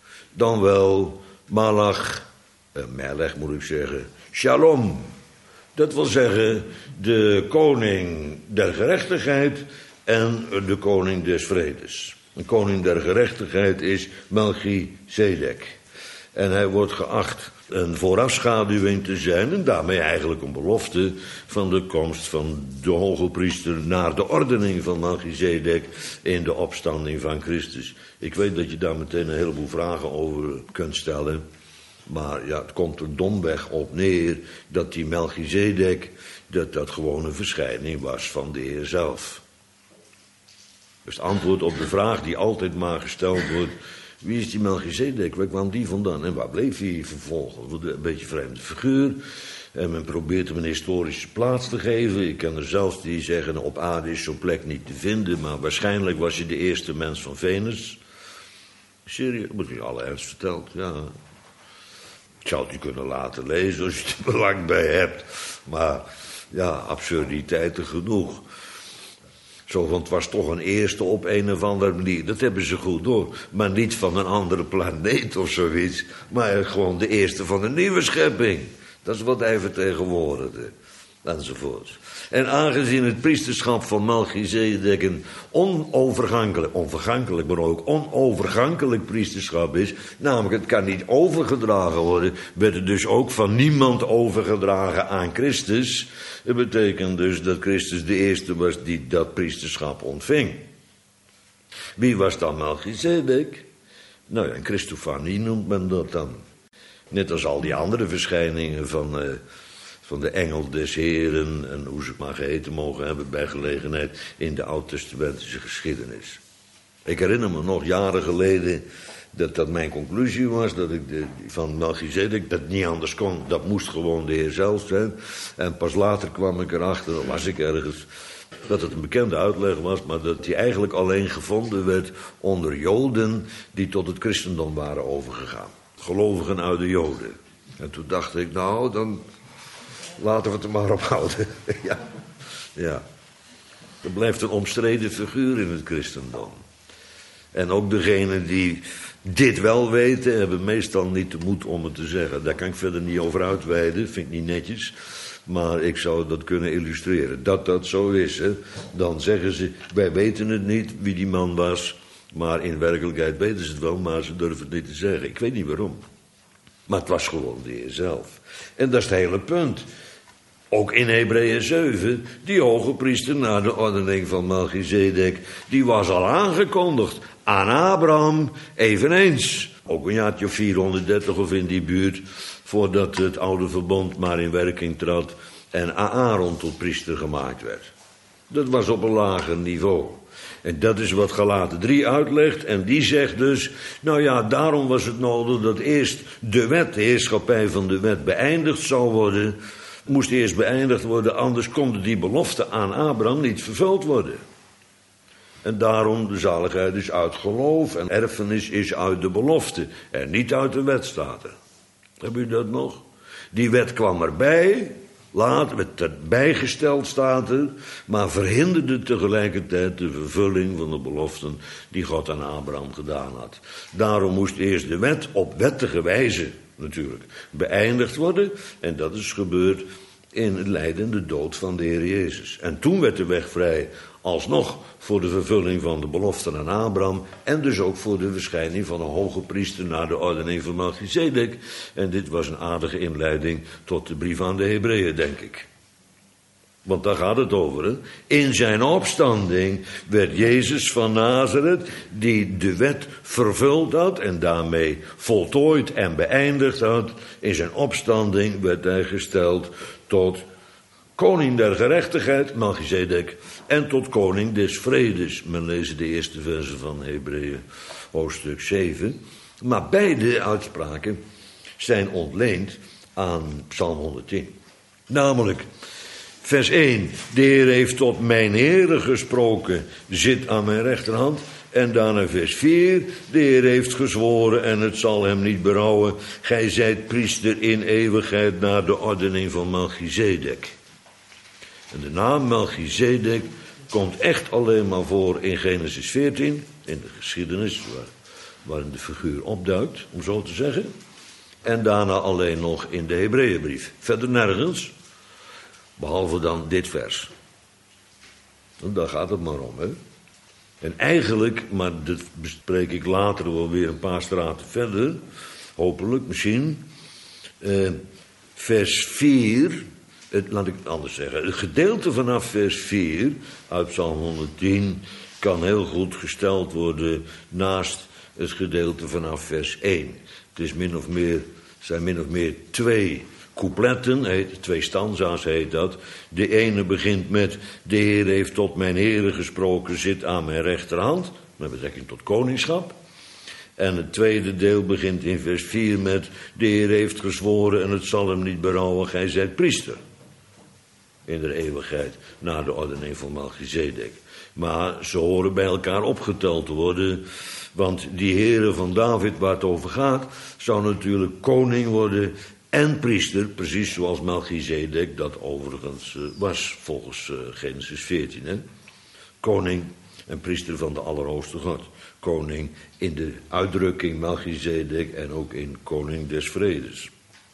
dan wel Melech moet ik zeggen, Shalom. Dat wil zeggen, de koning der gerechtigheid en de koning des vredes. De koning der gerechtigheid is Melchizedek. En hij wordt geacht een voorafschaduwing te zijn en daarmee eigenlijk een belofte van de komst van de hoge priester naar de ordening van Melchizedek in de opstanding van Christus. Ik weet dat je daar meteen een heleboel vragen over kunt stellen, maar ja, het komt er domweg op neer dat die Melchizedek, dat gewoon een verschijning was van de Heer zelf. Dus het antwoord op de vraag die altijd maar gesteld wordt: wie is die Melchizedek? Waar kwam die vandaan? En waar bleef hij vervolgens? Een beetje een vreemde figuur. En men probeert hem een historische plaats te geven. Ik ken er zelfs die zeggen: op aarde is zo'n plek niet te vinden, maar waarschijnlijk was hij de eerste mens van Venus. Serieus, moet ik alle ernst verteld, ja. Ik zou het je kunnen laten lezen als je er belang bij hebt. Maar ja, absurditeiten genoeg. Zo, want het was toch een eerste op een of andere manier. Dat hebben ze goed door. Maar niet van een andere planeet of zoiets. Maar gewoon de eerste van een nieuwe schepping. Dat is wat hij vertegenwoordigde. Enzovoort. En aangezien het priesterschap van Melchizedek een onvergankelijk, maar ook onovergankelijk priesterschap is, namelijk het kan niet overgedragen worden, werd het dus ook van niemand overgedragen aan Christus. Dat betekent dus dat Christus de eerste was die dat priesterschap ontving. Wie was dan Melchizedek? Nou ja, een Christofanie noemt men dat dan. Net als al die andere verschijningen van de engel des Heren en hoe ze het maar geheten mogen hebben bij gelegenheid in de oud-testamentische geschiedenis. Ik herinner me nog jaren geleden dat mijn conclusie was, dat ik van Melchizedek dat niet anders kon, dat moest gewoon de Heer zelf zijn. En pas later kwam ik erachter, dan was ik ergens, dat het een bekende uitleg was, maar dat die eigenlijk alleen gevonden werd onder Joden die tot het christendom waren overgegaan. Gelovigen uit de Joden. En toen dacht ik, nou, dan laten we het er maar op houden. Ja. Er blijft een omstreden figuur in het christendom. En ook degenen die dit wel weten, hebben meestal niet de moed om het te zeggen. Daar kan ik verder niet over uitweiden, vind ik niet netjes. Maar ik zou dat kunnen illustreren. Dat zo is, hè. Dan zeggen ze, wij weten het niet wie die man was. Maar in werkelijkheid weten ze het wel, maar ze durven het niet te zeggen. Ik weet niet waarom. Maar het was gewoon de Heer zelf. En dat is het hele punt. Ook in Hebreeën 7, die hoge priester na de ordening van Melchizedek, die was al aangekondigd aan Abraham eveneens. Ook een jaartje 430 of in die buurt, voordat het oude verbond maar in werking trad en Aaron tot priester gemaakt werd. Dat was op een lager niveau. En dat is wat Galaten 3 uitlegt. En die zegt dus, nou ja, daarom was het nodig dat eerst de wet, de heerschappij van de wet, beëindigd zou worden. Moest eerst beëindigd worden, anders konden die beloften aan Abraham niet vervuld worden. En daarom, de zaligheid is uit geloof en erfenis is uit de belofte. En niet uit de wet staat er. Heb u dat nog? Die wet kwam erbij. Laat werd het bijgesteld staat er, maar verhinderde tegelijkertijd de vervulling van de beloften die God aan Abraham gedaan had. Daarom moest eerst de wet op wettige wijze natuurlijk beëindigd worden. En dat is gebeurd in het lijden en de dood van de Heer Jezus. En toen werd de weg vrij alsnog voor de vervulling van de beloften aan Abraham en dus ook voor de verschijning van een hoge priester naar de ordening van Melchizedek. En dit was een aardige inleiding tot de brief aan de Hebreeën, denk ik. Want daar gaat het over, hè? In zijn opstanding werd Jezus van Nazareth, die de wet vervuld had en daarmee voltooid en beëindigd had. In zijn opstanding werd hij gesteld tot koning der gerechtigheid, Melchizedek, en tot koning des vredes. Men leest de eerste versen van Hebreeën, hoofdstuk 7. Maar beide uitspraken zijn ontleend aan Psalm 110. Namelijk, vers 1, de Heer heeft tot mijn Heere gesproken, zit aan mijn rechterhand. En daarna vers 4, de Heer heeft gezworen en het zal hem niet berouwen. Gij zijt priester in eeuwigheid naar de ordening van Melchizedek. En de naam Melchizedek komt echt alleen maar voor in Genesis 14, in de geschiedenis waarin de figuur opduikt, om zo te zeggen. En daarna alleen nog in de Hebreeënbrief. Verder nergens. Behalve dan dit vers. Daar gaat het maar om, hè. En eigenlijk, maar dat bespreek ik later wel weer een paar straten verder, hopelijk, misschien. Vers 4, laat ik het anders zeggen. Het gedeelte vanaf vers 4 uit Psalm 110 kan heel goed gesteld worden naast het gedeelte vanaf vers 1. Het is zijn min of meer 2 coupletten, 2 stanza's heet dat. De ene begint met: de Heer heeft tot mijn Heere gesproken, zit aan mijn rechterhand, met betrekking tot koningschap. En het tweede deel begint in vers 4 met: de Heer heeft gezworen en het zal hem niet berouwen, gij zijt priester in de eeuwigheid, naar de ordening van Melchizedek. Maar ze horen bij elkaar opgeteld te worden, want die Heere van David waar het over gaat, zou natuurlijk koning worden en priester, precies zoals Melchizedek dat overigens was, volgens Genesis 14. Hè? Koning en priester van de Allerhoogste God. Koning in de uitdrukking Melchizedek en ook in koning des vredes.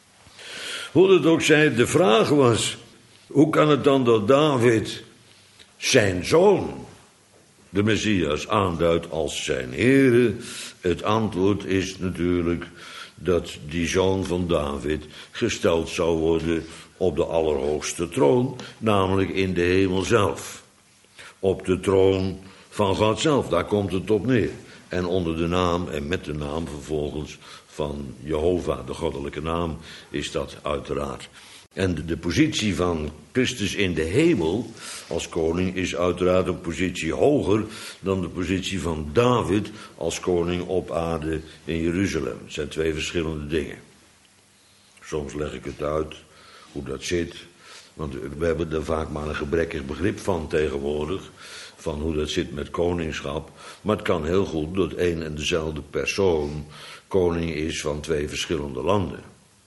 Hoe het ook zij, de vraag was: hoe kan het dan dat David zijn zoon, de Messias, aanduidt als zijn Heere? Het antwoord is natuurlijk dat die zoon van David gesteld zou worden op de allerhoogste troon, namelijk in de hemel zelf. Op de troon van God zelf, daar komt het op neer. En onder de naam en met de naam vervolgens van Jehovah, de goddelijke naam, is dat uiteraard. En de positie van Christus in de hemel als koning is uiteraard een positie hoger dan de positie van David als koning op aarde in Jeruzalem. Het zijn 2 verschillende dingen. Soms leg ik het uit hoe dat zit, want we hebben er vaak maar een gebrekkig begrip van tegenwoordig, van hoe dat zit met koningschap. Maar het kan heel goed dat één en dezelfde persoon koning is van 2 verschillende landen.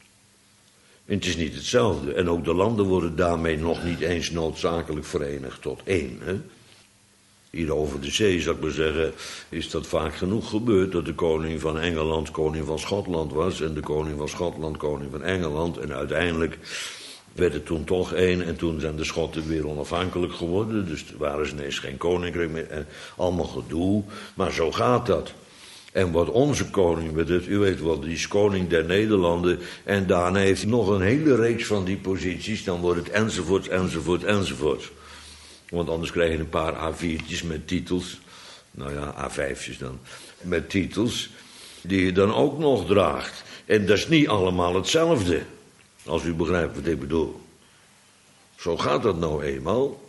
En het is niet hetzelfde. En ook de landen worden daarmee nog niet eens noodzakelijk verenigd tot 1. Hè? Hier over de zee, zou ik maar zeggen, is dat vaak genoeg gebeurd, dat de koning van Engeland koning van Schotland was en de koning van Schotland koning van Engeland. En uiteindelijk werd het toen toch 1 en toen zijn de Schotten weer onafhankelijk geworden. Dus er waren ze ineens geen koninkrijk meer en allemaal gedoe. Maar zo gaat dat. En wat onze koning betreft, u weet wel, die is koning der Nederlanden. En daarna heeft hij nog een hele reeks van die posities. Dan wordt het enzovoort, enzovoort, enzovoort. Want anders krijg je een paar A4'tjes met titels. Nou ja, A5'tjes dan. Met titels die je dan ook nog draagt. En dat is niet allemaal hetzelfde. Als u begrijpt wat ik bedoel. Zo gaat dat nou eenmaal.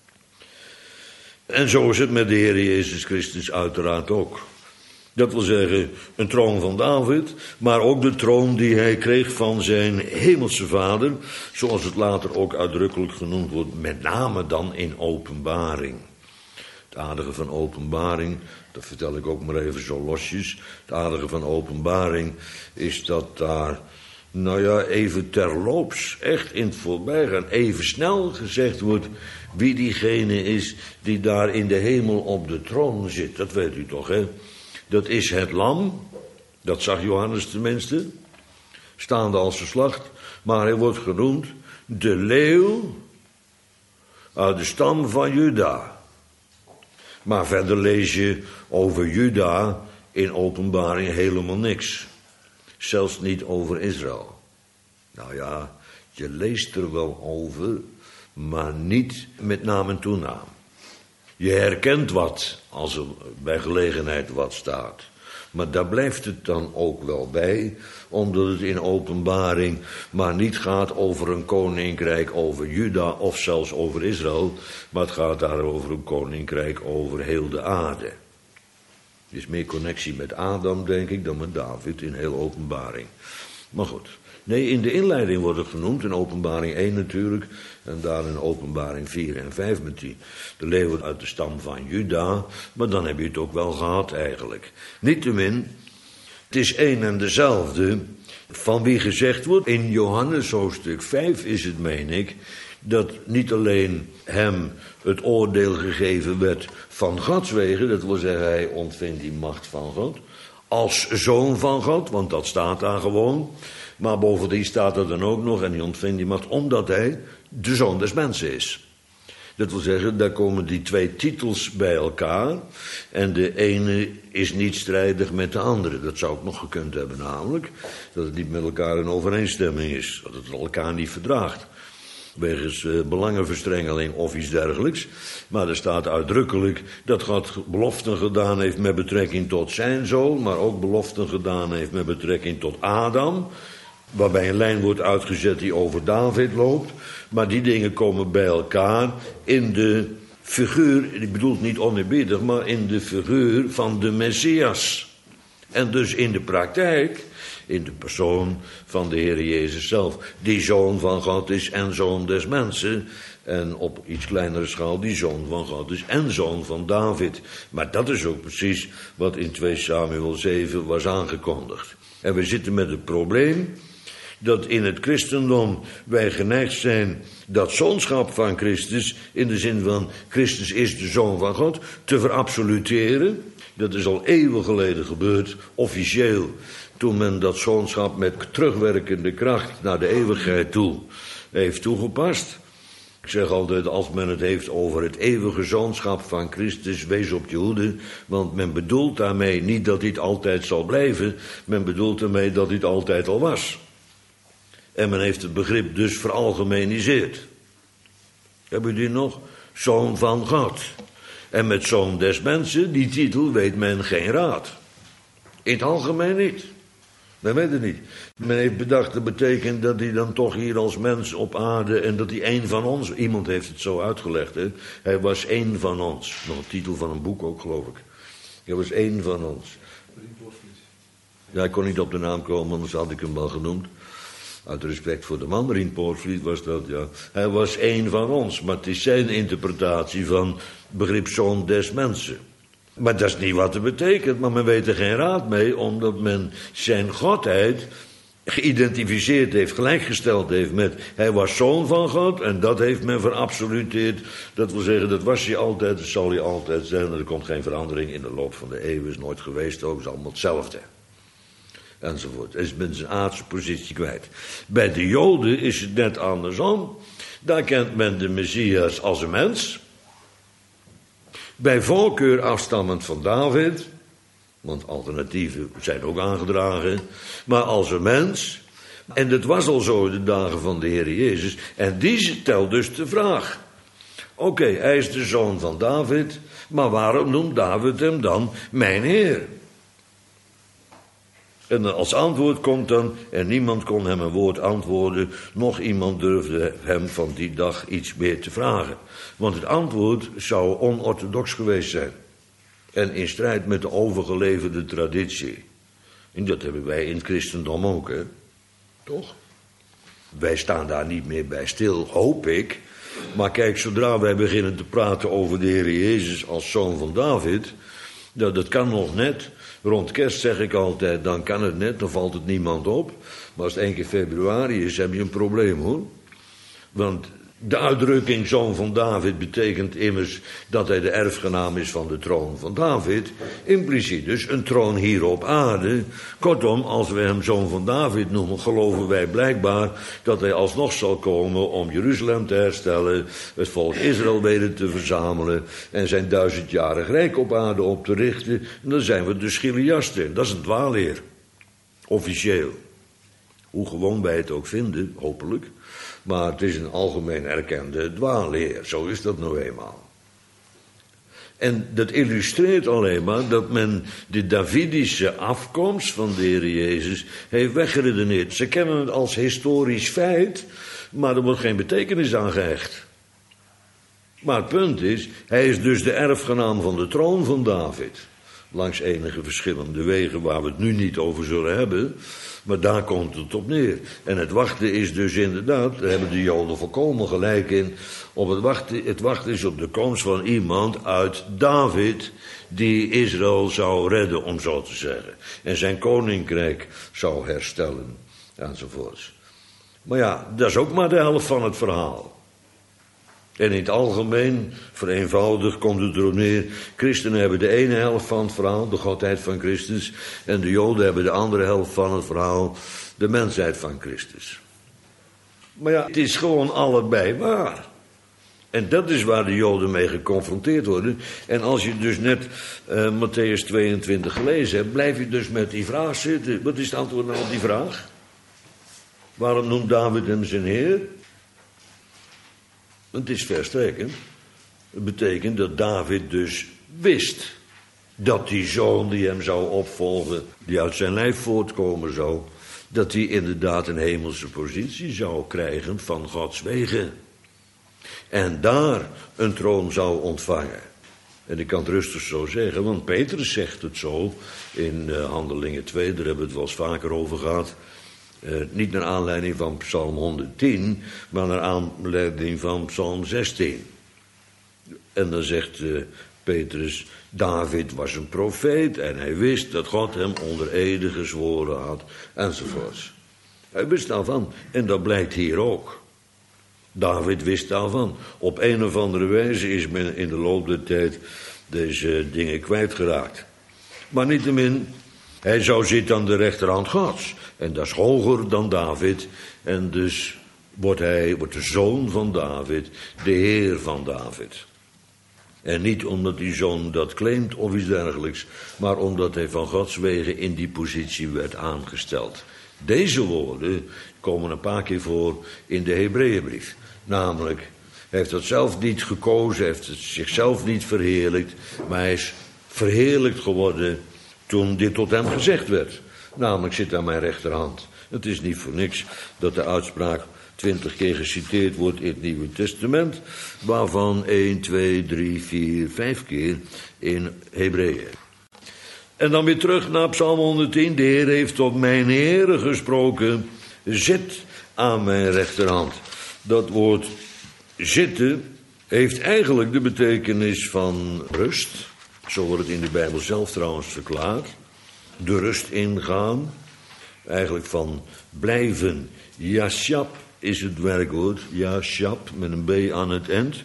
En zo is het met de Heer Jezus Christus uiteraard ook. Dat wil zeggen, een troon van David, maar ook de troon die hij kreeg van zijn hemelse vader, zoals het later ook uitdrukkelijk genoemd wordt, met name dan in Openbaring. Het aardige van Openbaring, dat vertel ik ook maar even zo losjes, het aardige van Openbaring is dat daar, nou ja, even terloops, echt in het voorbijgaan, even snel gezegd wordt wie diegene is die daar in de hemel op de troon zit. Dat weet u toch, hè? Dat is het lam, dat zag Johannes tenminste, staande als geslacht, maar hij wordt genoemd de leeuw uit de stam van Juda. Maar verder lees je over Juda in Openbaring helemaal niks. Zelfs niet over Israël. Nou ja, je leest er wel over, maar niet met naam en toenaam. Je herkent wat, als er bij gelegenheid wat staat. Maar daar blijft het dan ook wel bij, omdat het in Openbaring maar niet gaat over een koninkrijk over Juda of zelfs over Israël, maar het gaat daar over een koninkrijk over heel de aarde. Er is meer connectie met Adam, denk ik, dan met David in heel Openbaring. Maar goed. Nee, in de inleiding wordt het genoemd, in Openbaring 1 natuurlijk, en daar in Openbaring 4 en 5 met de leeuwen uit de stam van Juda, maar dan heb je het ook wel gehad eigenlijk. Niettemin, het is één en dezelfde, van wie gezegd wordt, in Johannes hoofdstuk 5 is het, meen ik, dat niet alleen hem het oordeel gegeven werd van Gods wegen, dat wil zeggen hij ontving die macht van God, als zoon van God, want dat staat daar gewoon. Maar bovendien staat er dan ook nog, en die ontvindt die macht, omdat hij de zoon des mensen is. Dat wil zeggen, daar komen die twee titels bij elkaar. En de ene is niet strijdig met de andere. Dat zou ook nog gekund hebben, namelijk dat het niet met elkaar in overeenstemming is. Dat het elkaar niet verdraagt. Wegens belangenverstrengeling of iets dergelijks. Maar er staat uitdrukkelijk dat God beloften gedaan heeft met betrekking tot zijn zoon, maar ook beloften gedaan heeft met betrekking tot Adam, waarbij een lijn wordt uitgezet die over David loopt. Maar die dingen komen bij elkaar in de figuur, ik bedoel het niet oneerbiedig, maar in de figuur van de Messias. En dus in de praktijk, in de persoon van de Heer Jezus zelf, die zoon van God is en zoon des mensen. En op iets kleinere schaal die zoon van God is en zoon van David. Maar dat is ook precies wat in 2 Samuel 7 was aangekondigd. En we zitten met het probleem dat in het christendom wij geneigd zijn dat zoonschap van Christus, in de zin van Christus is de zoon van God, te verabsoluteren. Dat is al eeuwen geleden gebeurd, officieel, toen men dat zoonschap met terugwerkende kracht naar de eeuwigheid toe heeft toegepast. Ik zeg altijd, als men het heeft over het eeuwige zoonschap van Christus, wees op je hoede, want men bedoelt daarmee niet dat dit altijd zal blijven, men bedoelt daarmee dat dit altijd al was. En men heeft het begrip dus veralgemeniseerd. Hebben jullie nog? Zoon van God. En met zoon des mensen, die titel, weet men geen raad. In het algemeen niet. Men weet het niet. Men heeft bedacht, dat betekent dat hij dan toch hier als mens op aarde, en dat hij één van ons, iemand heeft het zo uitgelegd, hè? Hij was één van ons. Nog een titel van een boek ook, geloof ik. Hij was één van ons. Ja, ik kon niet op de naam komen, anders had ik hem wel genoemd. Uit respect voor de man, Rien Poortvliet was dat, ja. Hij was één van ons, maar het is zijn interpretatie van begrip zoon des mensen. Maar dat is niet wat het betekent, maar men weet er geen raad mee, omdat men zijn godheid geïdentificeerd heeft, gelijkgesteld heeft met hij was zoon van God, en dat heeft men verabsoluteerd. Dat wil zeggen, dat was hij altijd, dat zal hij altijd zijn, er komt geen verandering in de loop van de eeuwen, is nooit geweest ook, is allemaal hetzelfde. Enzovoort. Is men zijn aardse positie kwijt. Bij de Joden is het net andersom. Daar kent men de Messias als een mens. Bij voorkeur afstammend van David. Want alternatieven zijn ook aangedragen. Maar als een mens. En dat was al zo in de dagen van de Heer Jezus. En die stelt dus de vraag. Oké, hij is de zoon van David. Maar waarom noemt David hem dan mijn Heer? En als antwoord komt dan, en niemand kon hem een woord antwoorden, nog iemand durfde hem van die dag iets meer te vragen. Want het antwoord zou onorthodox geweest zijn. En in strijd met de overgeleverde traditie. En dat hebben wij in het christendom ook, hè? Toch? Wij staan daar niet meer bij stil, hoop ik. Maar kijk, zodra wij beginnen te praten over de Heer Jezus als zoon van David, dat kan nog net. Rond kerst zeg ik altijd, dan kan het net, dan valt het niemand op. Maar als het 1 keer februari is, heb je een probleem, hoor. Want de uitdrukking zoon van David betekent immers dat hij de erfgenaam is van de troon van David. Impliciet dus een troon hier op aarde. Kortom, als we hem zoon van David noemen, geloven wij blijkbaar dat hij alsnog zal komen om Jeruzalem te herstellen, het volk Israël weder te verzamelen en zijn 1000-jarig rijk op aarde op te richten. En dan zijn we de Chiliasten. Dat is een dwaalleer. Officieel. Hoe gewoon wij het ook vinden, hopelijk. Maar het is een algemeen erkende dwaalleer. Zo is dat nou eenmaal. En dat illustreert alleen maar dat men de Davidische afkomst van de Heer Jezus heeft weggeredeneerd. Ze kennen het als historisch feit, maar er wordt geen betekenis aan gehecht. Maar het punt is, hij is dus de erfgenaam van de troon van David. Langs enige verschillende wegen waar we het nu niet over zullen hebben. Maar daar komt het op neer. En het wachten is dus inderdaad, daar hebben de Joden volkomen gelijk in. Het wachten is op de komst van iemand uit David die Israël zou redden, om zo te zeggen. En zijn koninkrijk zou herstellen, enzovoorts. Maar ja, dat is ook maar de helft van het verhaal. En in het algemeen, vereenvoudigd, komt het erop neer. Christenen hebben de ene helft van het verhaal, de godheid van Christus. En de Joden hebben de andere helft van het verhaal, de mensheid van Christus. Maar ja, het is gewoon allebei waar. En dat is waar de Joden mee geconfronteerd worden. En als je dus net Mattheüs 22 gelezen hebt, blijf je dus met die vraag zitten. Wat is het antwoord nou op die vraag? Waarom noemt David hem zijn Heer? Het is verstrekkend. Het betekent dat David dus wist dat die zoon die hem zou opvolgen, die uit zijn lijf voortkomen zou, dat hij inderdaad een hemelse positie zou krijgen van Gods wegen. En daar een troon zou ontvangen. En ik kan het rustig zo zeggen, want Petrus zegt het zo in Handelingen 2, daar hebben we het wel eens vaker over gehad. Niet naar aanleiding van Psalm 110, maar naar aanleiding van Psalm 16. En dan zegt Petrus, David was een profeet en hij wist dat God hem onder ede gezworen had, enzovoorts. Hij wist daarvan en dat blijkt hier ook. David wist daarvan. Op een of andere wijze is men in de loop der tijd deze dingen kwijtgeraakt. Maar niettemin, hij zou zitten aan de rechterhand Gods. En dat is hoger dan David. En dus wordt de zoon van David, de Heer van David. En niet omdat die zoon dat claimt of iets dergelijks, maar omdat hij van Gods wegen in die positie werd aangesteld. Deze woorden komen een paar keer voor in de Hebreeënbrief. Namelijk, hij heeft dat zelf niet gekozen, hij heeft het zichzelf niet verheerlijkt, maar hij is verheerlijkt geworden toen dit tot hem gezegd werd. Namelijk, zit aan mijn rechterhand. Het is niet voor niks dat de uitspraak 20 keer geciteerd wordt in het Nieuwe Testament, waarvan 1, 2, 3, 4, 5 keer in Hebreeën. En dan weer terug naar Psalm 110. De Heer heeft tot mijn Heere gesproken, zit aan mijn rechterhand. Dat woord zitten heeft eigenlijk de betekenis van rust. Zo wordt het in de Bijbel zelf trouwens verklaard. De rust ingaan. Eigenlijk van blijven. Yashab is het werkwoord. Yashab met een B aan het eind.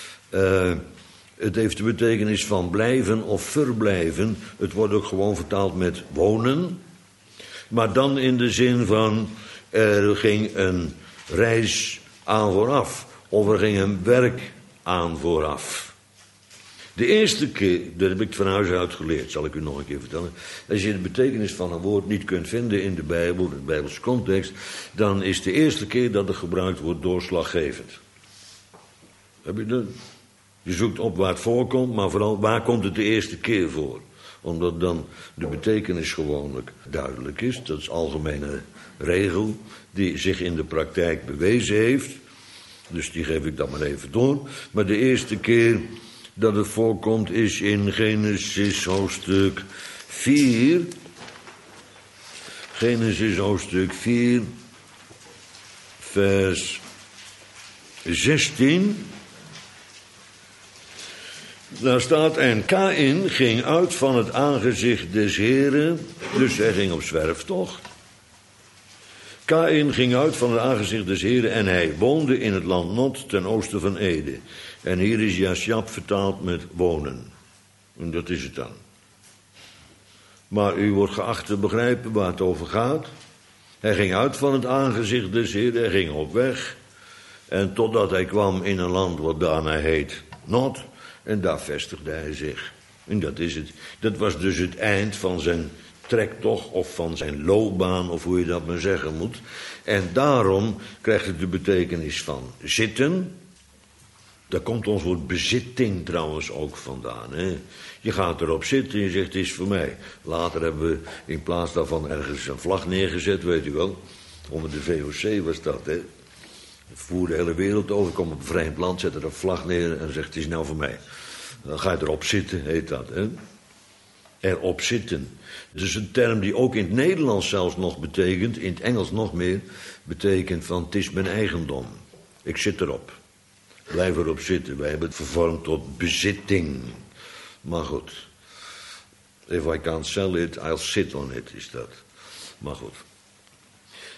Het heeft de betekenis van blijven of verblijven. Het wordt ook gewoon vertaald met wonen. Maar dan in de zin van er ging een reis aan vooraf. Of er ging een werk aan vooraf. De eerste keer, dat heb ik van huis uit geleerd, zal ik u nog een keer vertellen. Als je de betekenis van een woord niet kunt vinden in de Bijbel, de Bijbelse context, dan is de eerste keer dat het gebruikt wordt doorslaggevend. Heb je dat? Je zoekt op waar het voorkomt, maar vooral waar komt het de eerste keer voor. Omdat dan de betekenis gewoonlijk duidelijk is. Dat is algemene regel die zich in de praktijk bewezen heeft. Dus die geef ik dan maar even door. Maar de eerste keer dat het voorkomt is in Genesis hoofdstuk 4. Genesis hoofdstuk 4, vers 16. Daar staat, en Kaïn ging uit van het aangezicht des Heren, dus hij ging op zwerftocht. Kaïn ging uit van het aangezicht des Heren en hij woonde in het land Nod ten oosten van Ede. En hier is Yashab vertaald met wonen. En dat is het dan. Maar u wordt geacht te begrijpen waar het over gaat. Hij ging uit van het aangezicht des Heren, hij ging op weg. En totdat hij kwam in een land wat daarna heet Nod. En daar vestigde hij zich. En dat is het. Dat was dus het eind van zijn trektocht of van zijn loopbaan, of hoe je dat maar zeggen moet. En daarom krijgt het de betekenis van zitten. Daar komt ons woord bezitting trouwens ook vandaan. Hè? Je gaat erop zitten en je zegt, het is voor mij. Later hebben we in plaats daarvan ergens een vlag neergezet, weet u wel. Onder de VOC was dat, hè. Voer de hele wereld over, kom op een vreemd land, zet er een vlag neer en zegt, het is nou voor mij. Dan ga je erop zitten, heet dat, hè. Erop zitten. Dat is een term die ook in het Nederlands zelfs nog betekent, in het Engels nog meer, betekent van, het is mijn eigendom. Ik zit erop. Blijf erop zitten. Wij hebben het vervormd tot bezitting. Maar goed. If I can't sell it, I'll sit on it, is dat. Maar goed.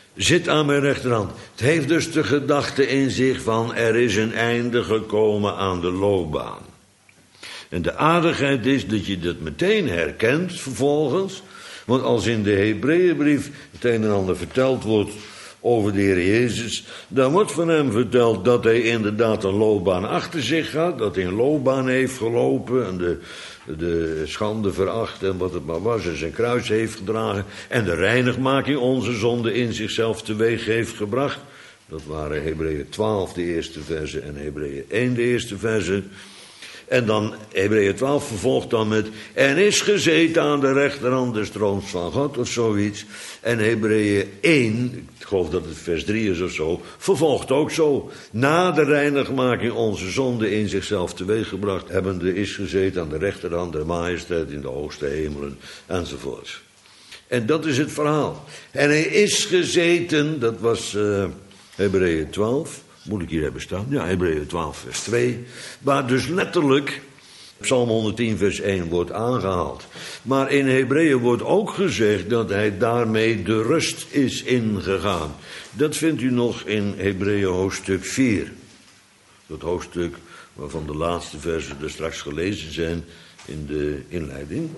Zit aan mijn rechterhand. Het heeft dus de gedachte in zich van er is een einde gekomen aan de loopbaan. En de aardigheid is dat je dat meteen herkent vervolgens. Want als in de Hebreeënbrief het een en ander verteld wordt over de Heer Jezus, dan wordt van hem verteld dat hij inderdaad een loopbaan achter zich had, dat hij een loopbaan heeft gelopen en de schande veracht en wat het maar was en zijn kruis heeft gedragen en de reinigmaking onze zonde in zichzelf teweeg heeft gebracht. Dat waren Hebreeën 12 de eerste verse en Hebreeën 1 de eerste verse. En dan Hebreeën 12 vervolgt dan met en is gezeten aan de rechterhand des troons van God of zoiets. En Hebreeën 1, ik geloof dat het vers 3 is of zo, vervolgt ook zo. Na de reinigmaking onze zonde in zichzelf teweeggebracht, hebbende is gezeten aan de rechterhand der majesteit in de hoogste hemelen enzovoort. En dat is het verhaal. En hij is gezeten, dat was Hebreeën 12... Moet ik hier hebben staan? Ja, Hebreeën 12 vers 2. Waar dus letterlijk Psalm 110 vers 1 wordt aangehaald. Maar in Hebreeën wordt ook gezegd dat hij daarmee de rust is ingegaan. Dat vindt u nog in Hebreeën hoofdstuk 4. Dat hoofdstuk waarvan de laatste versen er straks gelezen zijn in de inleiding.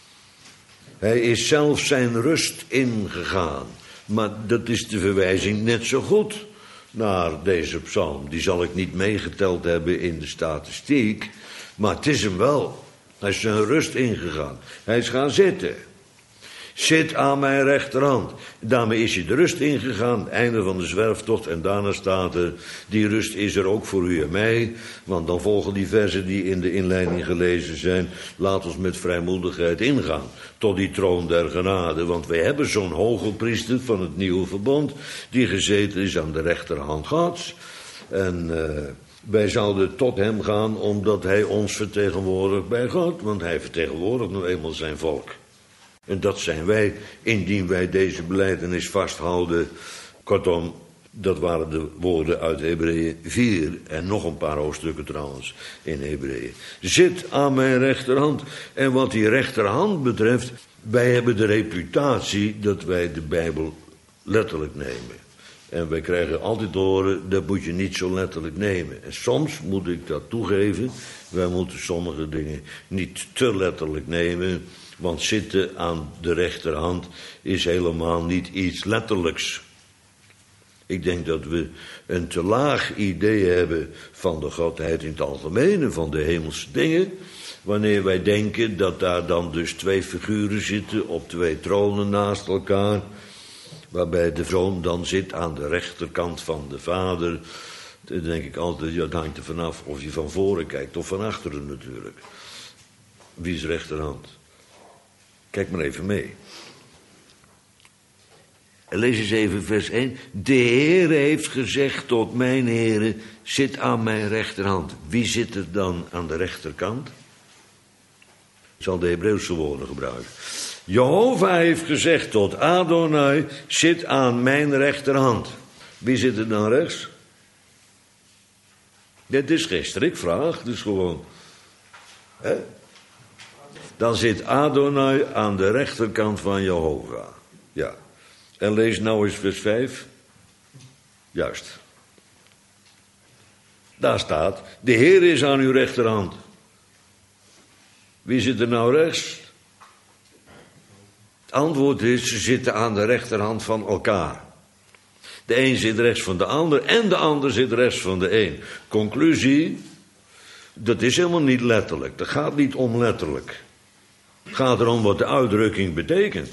Hij is zelf zijn rust ingegaan. Maar dat is de verwijzing net zo goed naar deze psalm. Die zal ik niet meegeteld hebben in de statistiek, maar het is hem wel. Hij is zijn rust ingegaan. Hij is gaan zitten. Zit aan mijn rechterhand. Daarmee is hij de rust ingegaan, einde van de zwerftocht. En daarna staat er, die rust is er ook voor u en mij. Want dan volgen die versen die in de inleiding gelezen zijn. Laat ons met vrijmoedigheid ingaan tot die troon der genade. Want wij hebben zo'n hoge priester van het nieuwe verbond, die gezeten is aan de rechterhand Gods. En wij zouden tot hem gaan omdat hij ons vertegenwoordigt bij God. Want hij vertegenwoordigt nu eenmaal zijn volk. En dat zijn wij, indien wij deze belijdenis vasthouden. Kortom, dat waren de woorden uit Hebreeën 4. En nog een paar hoofdstukken trouwens in Hebreeën. Zit aan mijn rechterhand. En wat die rechterhand betreft, wij hebben de reputatie dat wij de Bijbel letterlijk nemen. En wij krijgen altijd te horen, dat moet je niet zo letterlijk nemen. En soms moet ik dat toegeven, wij moeten sommige dingen niet te letterlijk nemen. Want zitten aan de rechterhand is helemaal niet iets letterlijks. Ik denk dat we een te laag idee hebben van de Godheid in het algemeen en van de hemelse dingen. Wanneer wij denken dat daar dan dus twee figuren zitten op twee tronen naast elkaar. Waarbij de zoon dan zit aan de rechterkant van de vader. Dan denk ik altijd, ja, het hangt er vanaf of je van voren kijkt of van achteren natuurlijk. Wie is rechterhand? Kijk maar even mee. En lees eens even vers 1. De Heer heeft gezegd tot mijn Heere, zit aan mijn rechterhand. Wie zit er dan aan de rechterkant? Ik zal de Hebreeuwse woorden gebruiken. Jehovah heeft gezegd tot Adonai, zit aan mijn rechterhand. Wie zit er dan rechts? Dit is geen strikvraag, dus gewoon. Dan zit Adonai aan de rechterkant van Jehovah. Ja. En lees nou eens vers 5. Juist. Daar staat, de Heer is aan uw rechterhand. Wie zit er nou rechts? Het antwoord is, ze zitten aan de rechterhand van elkaar. De een zit rechts van de ander en de ander zit rechts van de een. Conclusie, dat is helemaal niet letterlijk. Dat gaat niet om letterlijk. Het gaat erom wat de uitdrukking betekent.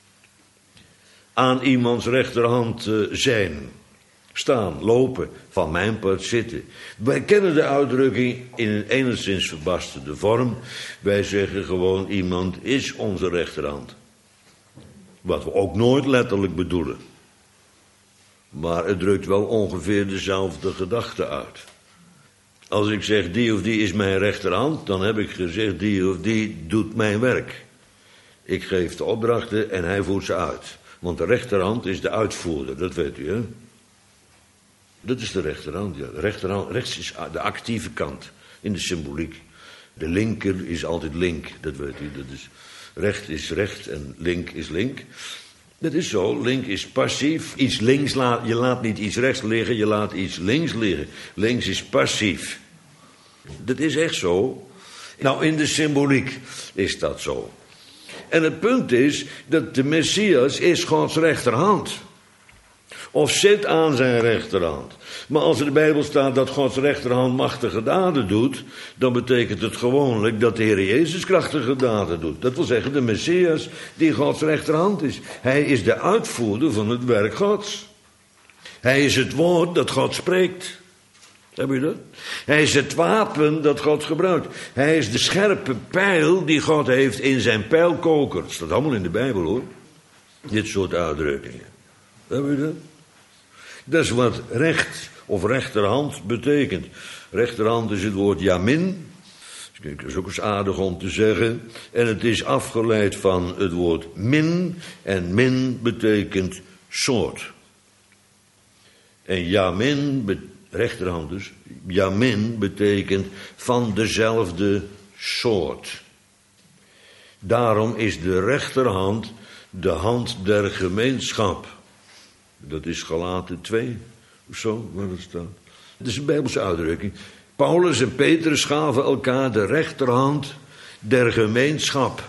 Aan iemands rechterhand zijn, staan, lopen, van mijn part zitten. Wij kennen de uitdrukking in een enigszins verbasterde vorm. Wij zeggen gewoon, iemand is onze rechterhand. Wat we ook nooit letterlijk bedoelen. Maar het drukt wel ongeveer dezelfde gedachte uit. Als ik zeg, die of die is mijn rechterhand, dan heb ik gezegd, die of die doet mijn werk. Ik geef de opdrachten en hij voert ze uit. Want de rechterhand is de uitvoerder, dat weet u, hè? Dat is de rechterhand, ja. De rechterhand, rechts is de actieve kant in de symboliek. De linker is altijd link, dat weet u. Dat is, recht is recht en link is link. Dat is zo, link is passief. Iets links je laat niet iets rechts liggen, je laat iets links liggen. Links is passief. Dat is echt zo. Nou, in de symboliek is dat zo. En het punt is dat de Messias is Gods rechterhand. Of zit aan zijn rechterhand. Maar als in de Bijbel staat dat Gods rechterhand machtige daden doet, dan betekent het gewoonlijk dat de Heer Jezus krachtige daden doet. Dat wil zeggen de Messias die Gods rechterhand is. Hij is de uitvoerder van het werk Gods. Hij is het woord dat God spreekt. Heb je dat? Hij is het wapen dat God gebruikt. Hij is de scherpe pijl die God heeft in zijn pijlkoker. Dat staat allemaal in de Bijbel hoor. Dit soort uitdrukkingen. Heb je dat? Dat is wat recht of rechterhand betekent. Rechterhand is het woord yamin. Dat is ook eens aardig om te zeggen. En het is afgeleid van het woord min. En min betekent soort. En yamin, rechterhand dus. Yamin betekent van dezelfde soort. Daarom is de rechterhand de hand der gemeenschap. Dat is Galaten 2, of zo, waar dat staat. Dat is een Bijbelse uitdrukking. Paulus en Petrus gaven elkaar de rechterhand der gemeenschap.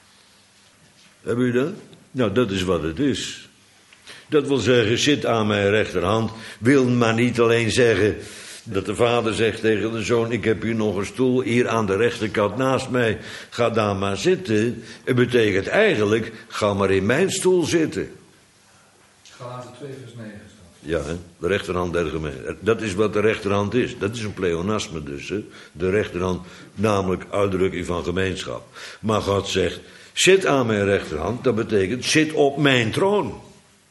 Hebben jullie dat? Nou, dat is wat het is. Dat wil zeggen, zit aan mijn rechterhand, wil maar niet alleen zeggen dat de vader zegt tegen de zoon, ik heb hier nog een stoel, hier aan de rechterkant naast mij, ga daar maar zitten. Het betekent eigenlijk, ga maar in mijn stoel zitten. Galaten 2 vers 9 staat. Ja, hè? De rechterhand der gemeente. Dat is wat de rechterhand is. Dat is een pleonasme dus. Hè? De rechterhand, namelijk uitdrukking van gemeenschap. Maar God zegt, zit aan mijn rechterhand, dat betekent, zit op mijn troon.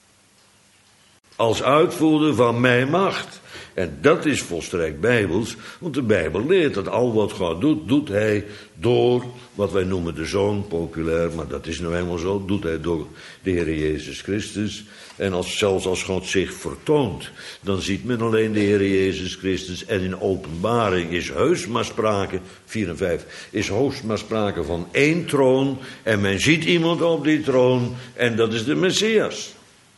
Als uitvoerder van mijn macht. En dat is volstrekt bijbels, want de Bijbel leert dat al wat God doet, doet hij door wat wij noemen de Zoon, populair, maar dat is nou eenmaal zo, doet hij door de Heer Jezus Christus. En zelfs als God zich vertoont, dan ziet men alleen de Heer Jezus Christus. En in openbaring is heus maar sprake, 4 en 5, is heus maar sprake van één troon. En men ziet iemand op die troon en dat is de Messias.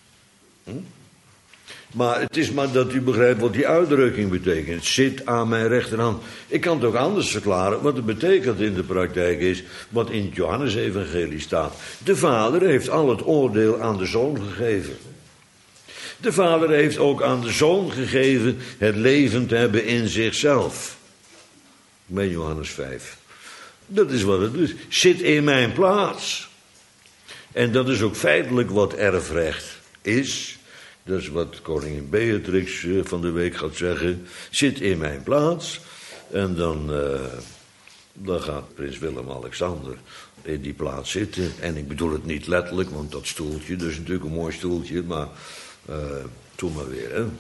Maar het is maar dat u begrijpt wat die uitdrukking betekent. Zit aan mijn rechterhand. Ik kan het ook anders verklaren. Wat het betekent in de praktijk is wat in het Johannesevangelie staat. De Vader heeft al het oordeel aan de Zoon gegeven. De Vader heeft ook aan de Zoon gegeven het leven te hebben in zichzelf. Bij Johannes 5. Dat is wat het is. Zit in mijn plaats. En dat is ook feitelijk wat erfrecht is. Dat is wat koningin Beatrix van de week gaat zeggen. Zit in mijn plaats. En dan gaat prins Willem-Alexander in die plaats zitten. En ik bedoel het niet letterlijk, want dat stoeltje, dat is natuurlijk een mooi stoeltje. Maar doe maar weer, hè.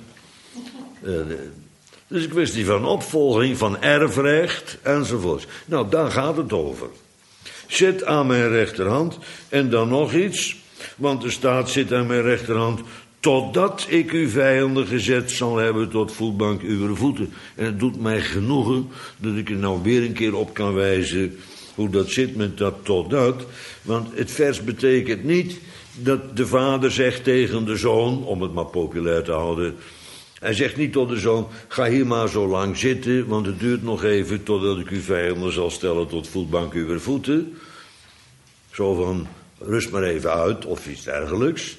Het is een kwestie van opvolging, van erfrecht, enzovoort. Nou, daar gaat het over. Zit aan mijn rechterhand. En dan nog iets. Want er staat, zit aan mijn rechterhand, totdat ik uw vijanden gezet zal hebben tot voetbank uw voeten. En het doet mij genoegen dat ik er nou weer een keer op kan wijzen hoe dat zit met dat totdat. Want het vers betekent niet dat de vader zegt tegen de zoon, om het maar populair te houden. Hij zegt niet tot de zoon, ga hier maar zo lang zitten, want het duurt nog even totdat ik uw vijanden zal stellen tot voetbank uw voeten. Zo van, rust maar even uit, of iets dergelijks.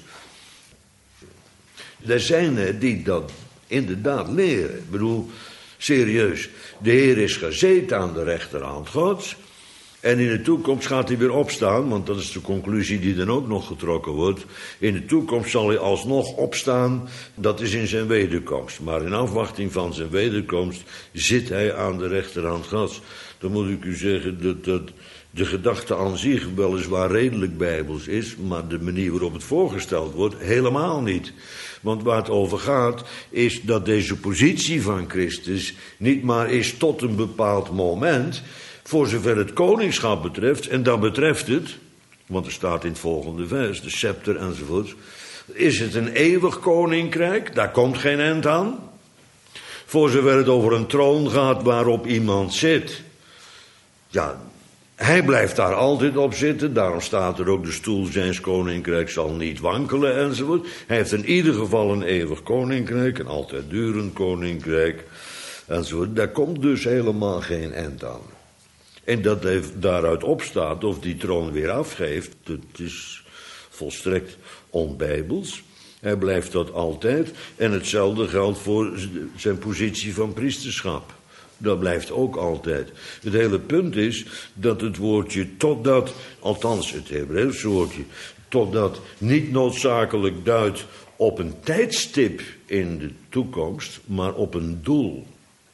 Er zijn die dat inderdaad leren. Ik bedoel, serieus. De Heer is gezeten aan de rechterhand Gods. En in de toekomst gaat hij weer opstaan. Want dat is de conclusie die dan ook nog getrokken wordt. In de toekomst zal hij alsnog opstaan. Dat is in zijn wederkomst. Maar in afwachting van zijn wederkomst zit hij aan de rechterhand Gods. Dan moet ik u zeggen dat de gedachte aan zich weliswaar redelijk bijbels is. Maar de manier waarop het voorgesteld wordt helemaal niet. Want waar het over gaat is dat deze positie van Christus niet maar is tot een bepaald moment, voor zover het koningschap betreft, en dan betreft het, want er staat in het volgende vers, de scepter enzovoort, is het een eeuwig koninkrijk, daar komt geen eind aan. Voor zover het over een troon gaat waarop iemand zit, ja, Hij blijft daar altijd op zitten. Daarom staat er ook: de stoel zijns koninkrijk zal niet wankelen enzovoort. Hij heeft in ieder geval een eeuwig koninkrijk, een altijd durend koninkrijk enzovoort. Daar komt dus helemaal geen eind aan. En dat hij daaruit opstaat of die troon weer afgeeft, dat is volstrekt onbijbels. Hij blijft dat altijd. En hetzelfde geldt voor zijn positie van priesterschap. Dat blijft ook altijd. Het hele punt is dat het woordje totdat, althans het Hebreeuwse woordje, totdat niet noodzakelijk duidt op een tijdstip in de toekomst, maar op een doel.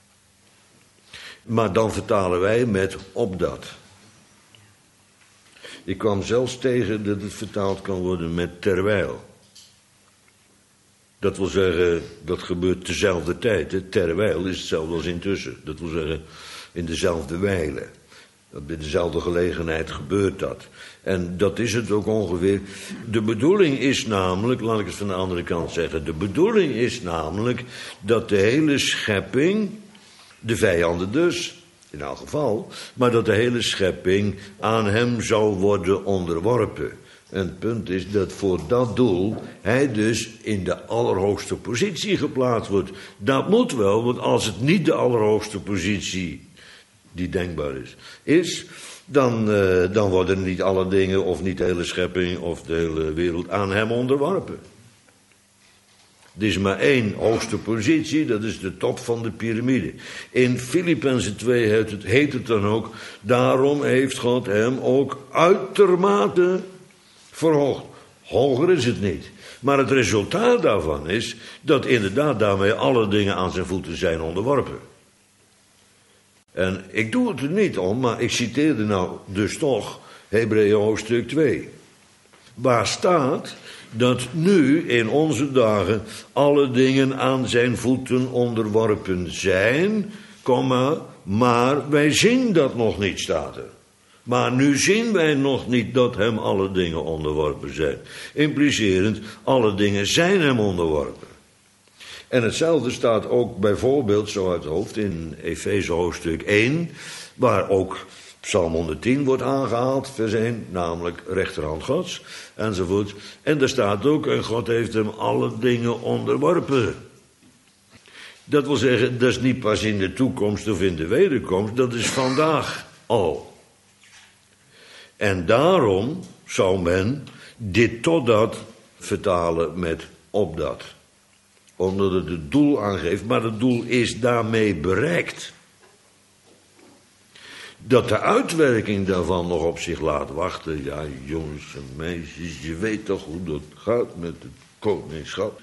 Maar dan vertalen wij met opdat. Ik kwam zelfs tegen dat het vertaald kan worden met terwijl. Dat wil zeggen, dat gebeurt tezelfde tijd. Hè. Terwijl is hetzelfde als intussen. Dat wil zeggen, in dezelfde wijle. Bij dezelfde gelegenheid gebeurt dat. En dat is het ook ongeveer. De bedoeling is namelijk, laat ik het van de andere kant zeggen. De bedoeling is namelijk dat de hele schepping, de vijanden dus, in elk geval, maar dat de hele schepping aan hem zou worden onderworpen. En het punt is dat voor dat doel hij dus in de allerhoogste positie geplaatst wordt. Dat moet wel, want als het niet de allerhoogste positie die denkbaar is, dan worden niet alle dingen of niet de hele schepping of de hele wereld aan hem onderworpen. Er is maar één hoogste positie, dat is de top van de piramide. In Filippenzen 2 heet het dan ook: daarom heeft God hem ook uitermate verhoogd. Hoger is het niet. Maar het resultaat daarvan is dat inderdaad daarmee alle dingen aan zijn voeten zijn onderworpen. En ik doe het er niet om, maar ik citeerde nou dus toch Hebreeën hoofdstuk 2. Waar staat dat nu in onze dagen alle dingen aan zijn voeten onderworpen zijn, maar wij zien dat nog niet, staat er. Maar nu zien wij nog niet dat hem alle dingen onderworpen zijn. Implicerend, alle dingen zijn hem onderworpen. En hetzelfde staat ook bijvoorbeeld, zo uit het hoofd, in Efeze hoofdstuk 1, waar ook Psalm 110 wordt aangehaald, vers 1, namelijk rechterhand Gods, enzovoort. En daar staat ook: en God heeft hem alle dingen onderworpen. Dat wil zeggen, dat is niet pas in de toekomst of in de wederkomst, dat is vandaag al. En daarom zou men dit totdat vertalen met opdat. Omdat het het doel aangeeft, maar het doel is daarmee bereikt. Dat de uitwerking daarvan nog op zich laat wachten. Ja, jongens en meisjes, je weet toch hoe dat gaat met het koningschap.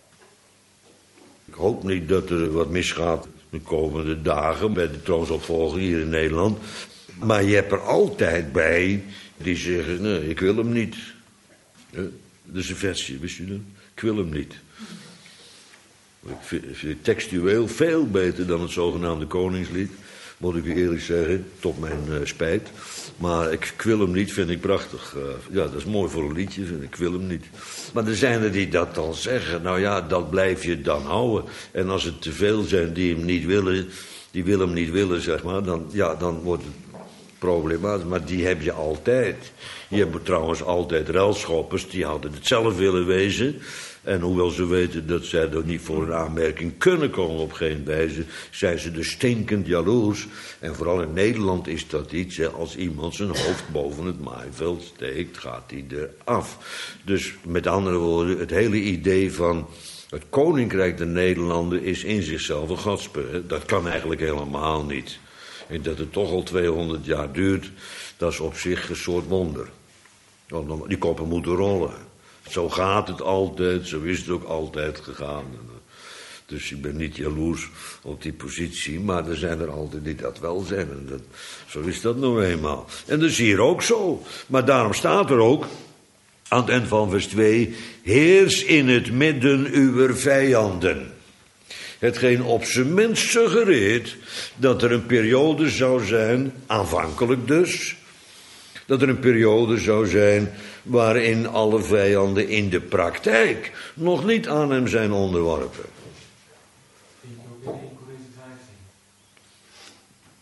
Ik hoop niet dat er wat misgaat de komende dagen bij de troonsopvolging hier in Nederland. Maar je hebt er altijd bij die zeggen: nee, ik wil hem niet. Dat is een versje, wist u dat? Ik wil hem niet. Ik vind het textueel veel beter dan het zogenaamde Koningslied. Moet ik u eerlijk zeggen, tot mijn spijt. Maar ik wil hem niet, vind ik prachtig. Ja, dat is mooi voor een liedje, vind ik. Ik wil hem niet. Maar er zijn er die dat dan zeggen. Nou ja, dat blijf je dan houden. En als het te veel zijn die hem niet willen, die willen hem niet willen, zeg maar, dan wordt het problematisch. Maar die heb je altijd. Je hebt trouwens altijd ruilschoppers die hadden het zelf willen wezen. En hoewel ze weten dat zij er niet voor een aanmerking kunnen komen op geen wijze, zijn ze dus stinkend jaloers. En vooral in Nederland is dat iets, hè, als iemand zijn hoofd boven het maaiveld steekt, gaat hij eraf. Dus met andere woorden, het hele idee van het Koninkrijk der Nederlanden is in zichzelf een godspe. Dat kan eigenlijk helemaal niet. En dat het toch al 200 jaar duurt, dat is op zich een soort wonder. Want die koppen moeten rollen. Zo gaat het altijd, zo is het ook altijd gegaan. Dus ik ben niet jaloers op die positie, maar er zijn er altijd die dat wel zijn. En zo is dat nou eenmaal. En dat is hier ook zo. Maar daarom staat er ook, aan het eind van vers 2... heers in het midden uwer vijanden. Hetgeen op zijn minst suggereert dat er een periode zou zijn, aanvankelijk dus, dat er een periode zou zijn waarin alle vijanden in de praktijk nog niet aan hem zijn onderworpen.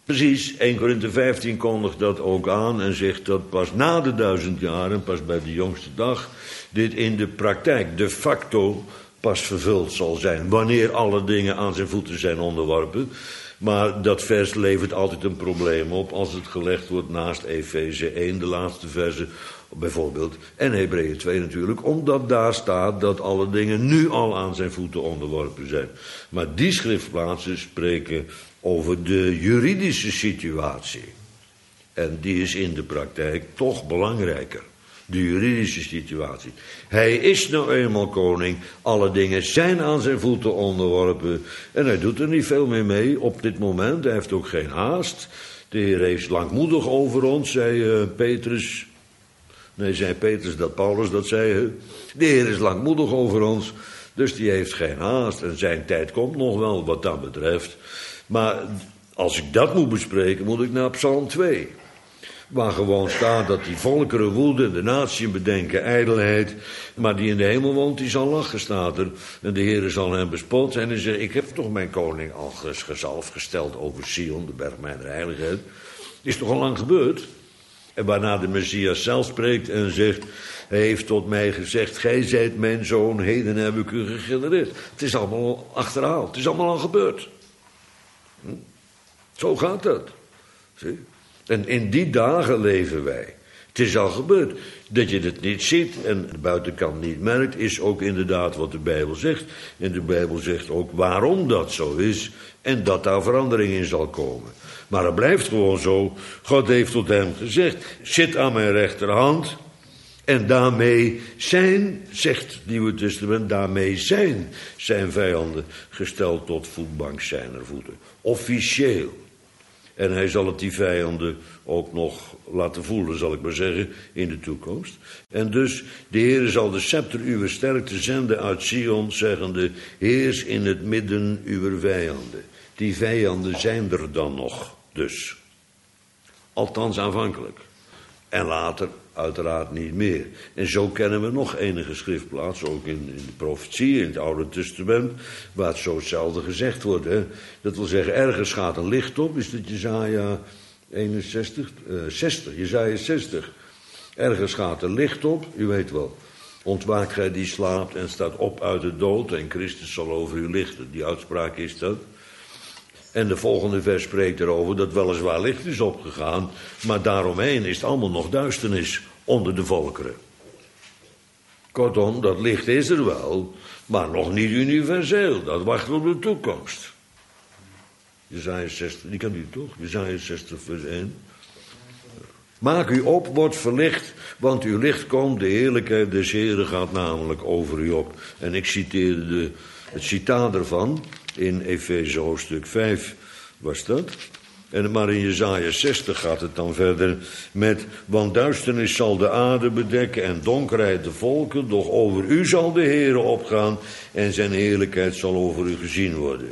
Precies, 1 Korinthe 15 kondigt dat ook aan en zegt dat pas na de 1000 jaar en pas bij de jongste dag dit in de praktijk de facto pas vervuld zal zijn. Wanneer alle dingen aan zijn voeten zijn onderworpen. Maar dat vers levert altijd een probleem op als het gelegd wordt naast Efeze 1, de laatste verse bijvoorbeeld. En Hebreeën 2 natuurlijk, omdat daar staat dat alle dingen nu al aan zijn voeten onderworpen zijn. Maar die schriftplaatsen spreken over de juridische situatie. En die is in de praktijk toch belangrijker. De juridische situatie. Hij is nou eenmaal koning. Alle dingen zijn aan zijn voeten onderworpen. En hij doet er niet veel meer mee op dit moment. Hij heeft ook geen haast. De Heer is langmoedig over ons, zei Petrus. Nee, zei Petrus dat Paulus dat zei. De Heer is langmoedig over ons. Dus die heeft geen haast. En zijn tijd komt nog wel wat dat betreft. Maar als ik dat moet bespreken, moet ik naar Psalm 2. Waar gewoon staat dat die volkeren woeden, de natieën bedenken ijdelheid. Maar die in de hemel woont, die zal lachen, staat er. En de Heer zal hem bespot. En hij zegt, ik heb toch mijn koning al gezalfd gesteld over Sion, de berg mijner heiligheid. Is toch al lang gebeurd? En waarna de Messias zelf spreekt en zegt, hij heeft tot mij gezegd, gij zijt mijn zoon, heden heb ik u gegenereerd. Het is allemaal achterhaald, het is allemaal al gebeurd. Zo gaat dat. Zie? En in die dagen leven wij. Het is al gebeurd. Dat je het niet ziet en de buitenkant niet merkt, is ook inderdaad wat de Bijbel zegt. En de Bijbel zegt ook waarom dat zo is en dat daar verandering in zal komen. Maar het blijft gewoon zo. God heeft tot hem gezegd, zit aan mijn rechterhand. En daarmee zijn, zegt het Nieuwe Testament, daarmee zijn vijanden gesteld tot voetbank zijner voeten. Officieel. En hij zal het die vijanden ook nog laten voelen, zal ik maar zeggen, in de toekomst. En dus, de Heer zal de scepter uw sterkte zenden uit Sion, zeggende, heers in het midden uw vijanden. Die vijanden zijn er dan nog, dus. Althans aanvankelijk. En later uiteraard niet meer. En zo kennen we nog enige schriftplaatsen, ook in de profetie, in het Oude Testament, waar het zo hetzelfde gezegd wordt. Hè? Dat wil zeggen, ergens gaat een licht op, is dat Jesaja 60. Jesaja 60. Ergens gaat er licht op, u weet wel. Ontwaakt gij die slaapt en staat op uit de dood en Christus zal over u lichten. Die uitspraak is dat. En de volgende vers spreekt erover dat weliswaar licht is opgegaan, maar daaromheen is het allemaal nog duisternis onder de volkeren. Kortom, dat licht is er wel, maar nog niet universeel. Dat wacht op de toekomst. Jesaja 60, die kan u toch? Jesaja 60 vers 1. Maak u op, wordt verlicht, want uw licht komt, de heerlijkheid des Heren gaat namelijk over u op. En ik citeerde het citaat ervan. In Efeze hoofdstuk 5 was dat. Maar in Jesaja 60 gaat het dan verder met, want duisternis zal de aarde bedekken en donkerheid de volken, doch over u zal de Heere opgaan en zijn heerlijkheid zal over u gezien worden.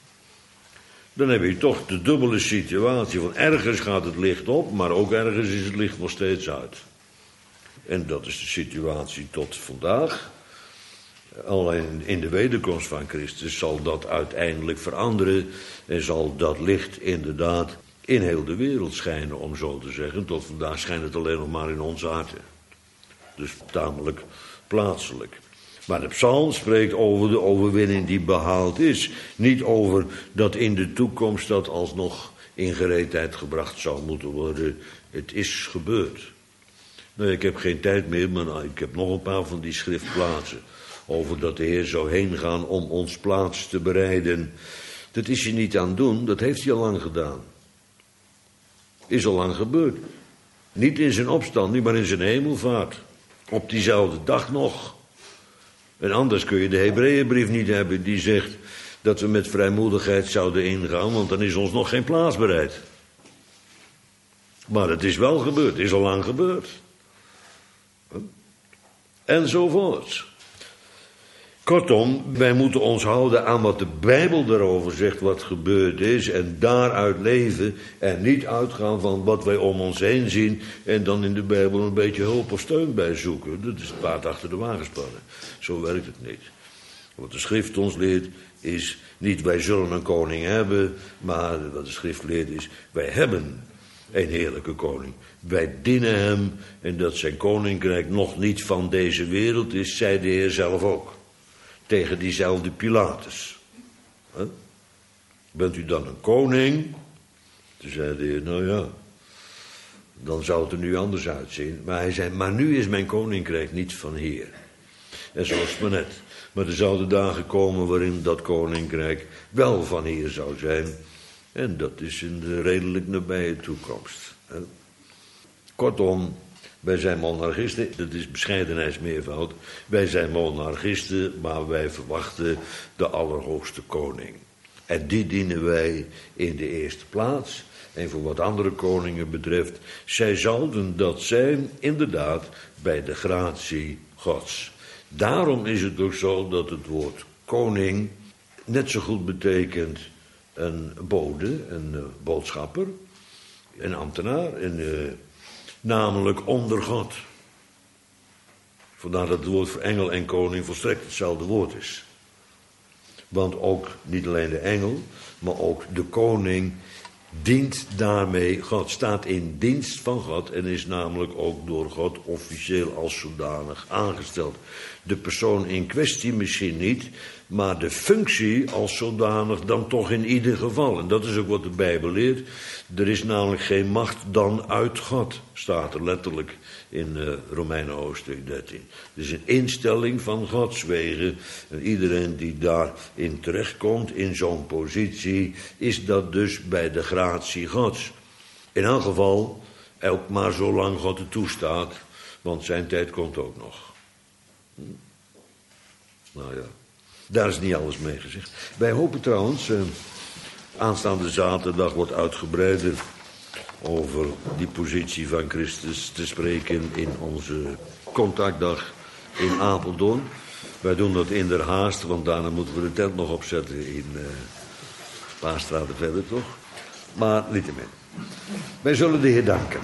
Dan heb je toch de dubbele situatie van ergens gaat het licht op, maar ook ergens is het licht nog steeds uit. En dat is de situatie tot vandaag. Alleen in de wederkomst van Christus zal dat uiteindelijk veranderen en zal dat licht inderdaad in heel de wereld schijnen, om zo te zeggen. Tot vandaag schijnt het alleen nog maar in onze harten. Dus tamelijk plaatselijk. Maar de psalm spreekt over de overwinning die behaald is. Niet over dat in de toekomst dat alsnog in gereedheid gebracht zou moeten worden. Het is gebeurd. Nee, ik heb geen tijd meer, maar ik heb nog een paar van die schriftplaatsen. Over dat de Heer zou heen gaan om ons plaats te bereiden. Dat is hij niet aan het doen, dat heeft hij al lang gedaan. Is al lang gebeurd. Niet in zijn opstanding, maar in zijn hemelvaart. Op diezelfde dag nog. En anders kun je de Hebreeënbrief niet hebben die zegt dat we met vrijmoedigheid zouden ingaan, want dan is ons nog geen plaats bereid. Maar het is wel gebeurd, het is al lang gebeurd. Enzovoort. Kortom, wij moeten ons houden aan wat de Bijbel daarover zegt, wat gebeurd is, en daaruit leven en niet uitgaan van wat wij om ons heen zien en dan in de Bijbel een beetje hulp of steun bij zoeken. Dat is het paard achter de wagen spannen. Zo werkt het niet. Wat de schrift ons leert is niet wij zullen een koning hebben, maar wat de schrift leert is wij hebben een heerlijke koning. Wij dienen hem en dat zijn koninkrijk nog niet van deze wereld is, zei de Heer zelf ook. Tegen diezelfde Pilatus. Bent u dan een koning? Toen zei de Heer, nou ja, dan zou het er nu anders uitzien. Maar hij zei, maar nu is mijn koninkrijk niet van hier. En zoals maar net. Maar er zouden dagen komen waarin dat koninkrijk wel van hier zou zijn. En dat is in de redelijk nabije toekomst. Kortom, wij zijn monarchisten, dat is bescheidenheidsmeervoud. Wij zijn monarchisten, maar wij verwachten de allerhoogste koning. En die dienen wij in de eerste plaats. En voor wat andere koningen betreft, zij zouden dat zijn, inderdaad, bij de gratie Gods. Daarom is het ook zo dat het woord koning net zo goed betekent een bode, een boodschapper, een ambtenaar, namelijk onder God. Vandaar dat het woord voor engel en koning volstrekt hetzelfde woord is. Want ook niet alleen de engel, maar ook de koning dient daarmee God, staat in dienst van God en is namelijk ook door God officieel als zodanig aangesteld. De persoon in kwestie misschien niet, maar de functie als zodanig dan toch in ieder geval. En dat is ook wat de Bijbel leert. Er is namelijk geen macht dan uit God, staat er letterlijk in Romeinen hoofdstuk 13. Het is een instelling van Gods wegen. En iedereen die daarin terechtkomt, in zo'n positie, is dat dus bij de gratie Gods. In elk geval, ook maar zolang God het toestaat, want zijn tijd komt ook nog. Nou ja, daar is niet alles mee gezegd. Wij hopen trouwens, aanstaande zaterdag wordt uitgebreider over die positie van Christus te spreken in onze contactdag in Apeldoorn. Wij doen dat in der haast, want daarna moeten we de tent nog opzetten in Paarstraat verder, toch? Maar niettemin. Wij zullen de Heer danken.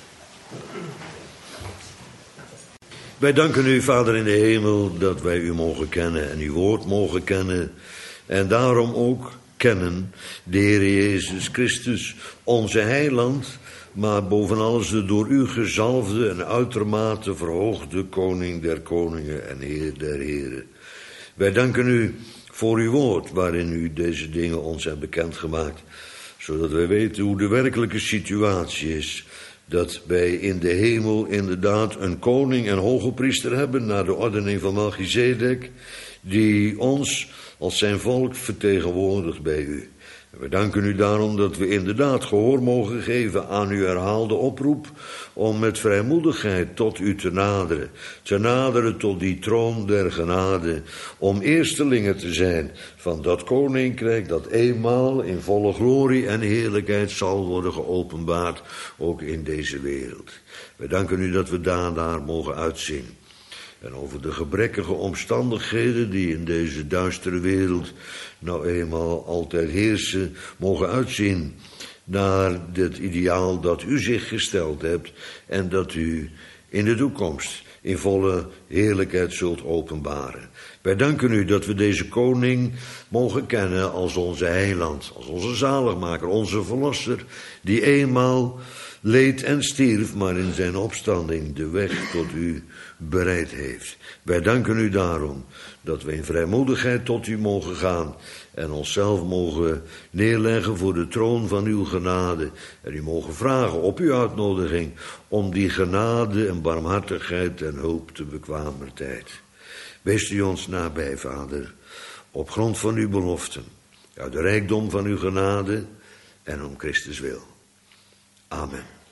Wij danken u, Vader in de hemel, dat wij u mogen kennen en uw woord mogen kennen. En daarom ook kennen de Heer Jezus Christus, onze heiland, maar boven alles de door u gezalfde en uitermate verhoogde koning der koningen en Heer der heren. Wij danken u voor uw woord, waarin u deze dingen ons hebt bekendgemaakt, zodat wij weten hoe de werkelijke situatie is. Dat wij in de hemel inderdaad een koning en hoge priester hebben naar de ordening van Melchizedek, die ons als zijn volk vertegenwoordigt bij u. En we danken u daarom dat we inderdaad gehoor mogen geven aan uw herhaalde oproep om met vrijmoedigheid tot u te naderen tot die troon der genade, om eerstelingen te zijn van dat koninkrijk dat eenmaal in volle glorie en heerlijkheid zal worden geopenbaard, ook in deze wereld. We danken u dat we daar mogen uitzien. En over de gebrekkige omstandigheden die in deze duistere wereld nou eenmaal altijd heersen, mogen uitzien naar dit ideaal dat u zich gesteld hebt en dat u in de toekomst in volle heerlijkheid zult openbaren. Wij danken u dat we deze koning mogen kennen als onze heiland, als onze zaligmaker, onze verlosser, die eenmaal leed en stierf, maar in zijn opstanding de weg tot u bereid heeft. Wij danken u daarom dat we in vrijmoedigheid tot u mogen gaan en onszelf mogen neerleggen voor de troon van uw genade en u mogen vragen op uw uitnodiging om die genade en barmhartigheid en hulp te bekwamer tijd. Wees u ons nabij, Vader, op grond van uw beloften, uit de rijkdom van uw genade en om Christus wil. Amen.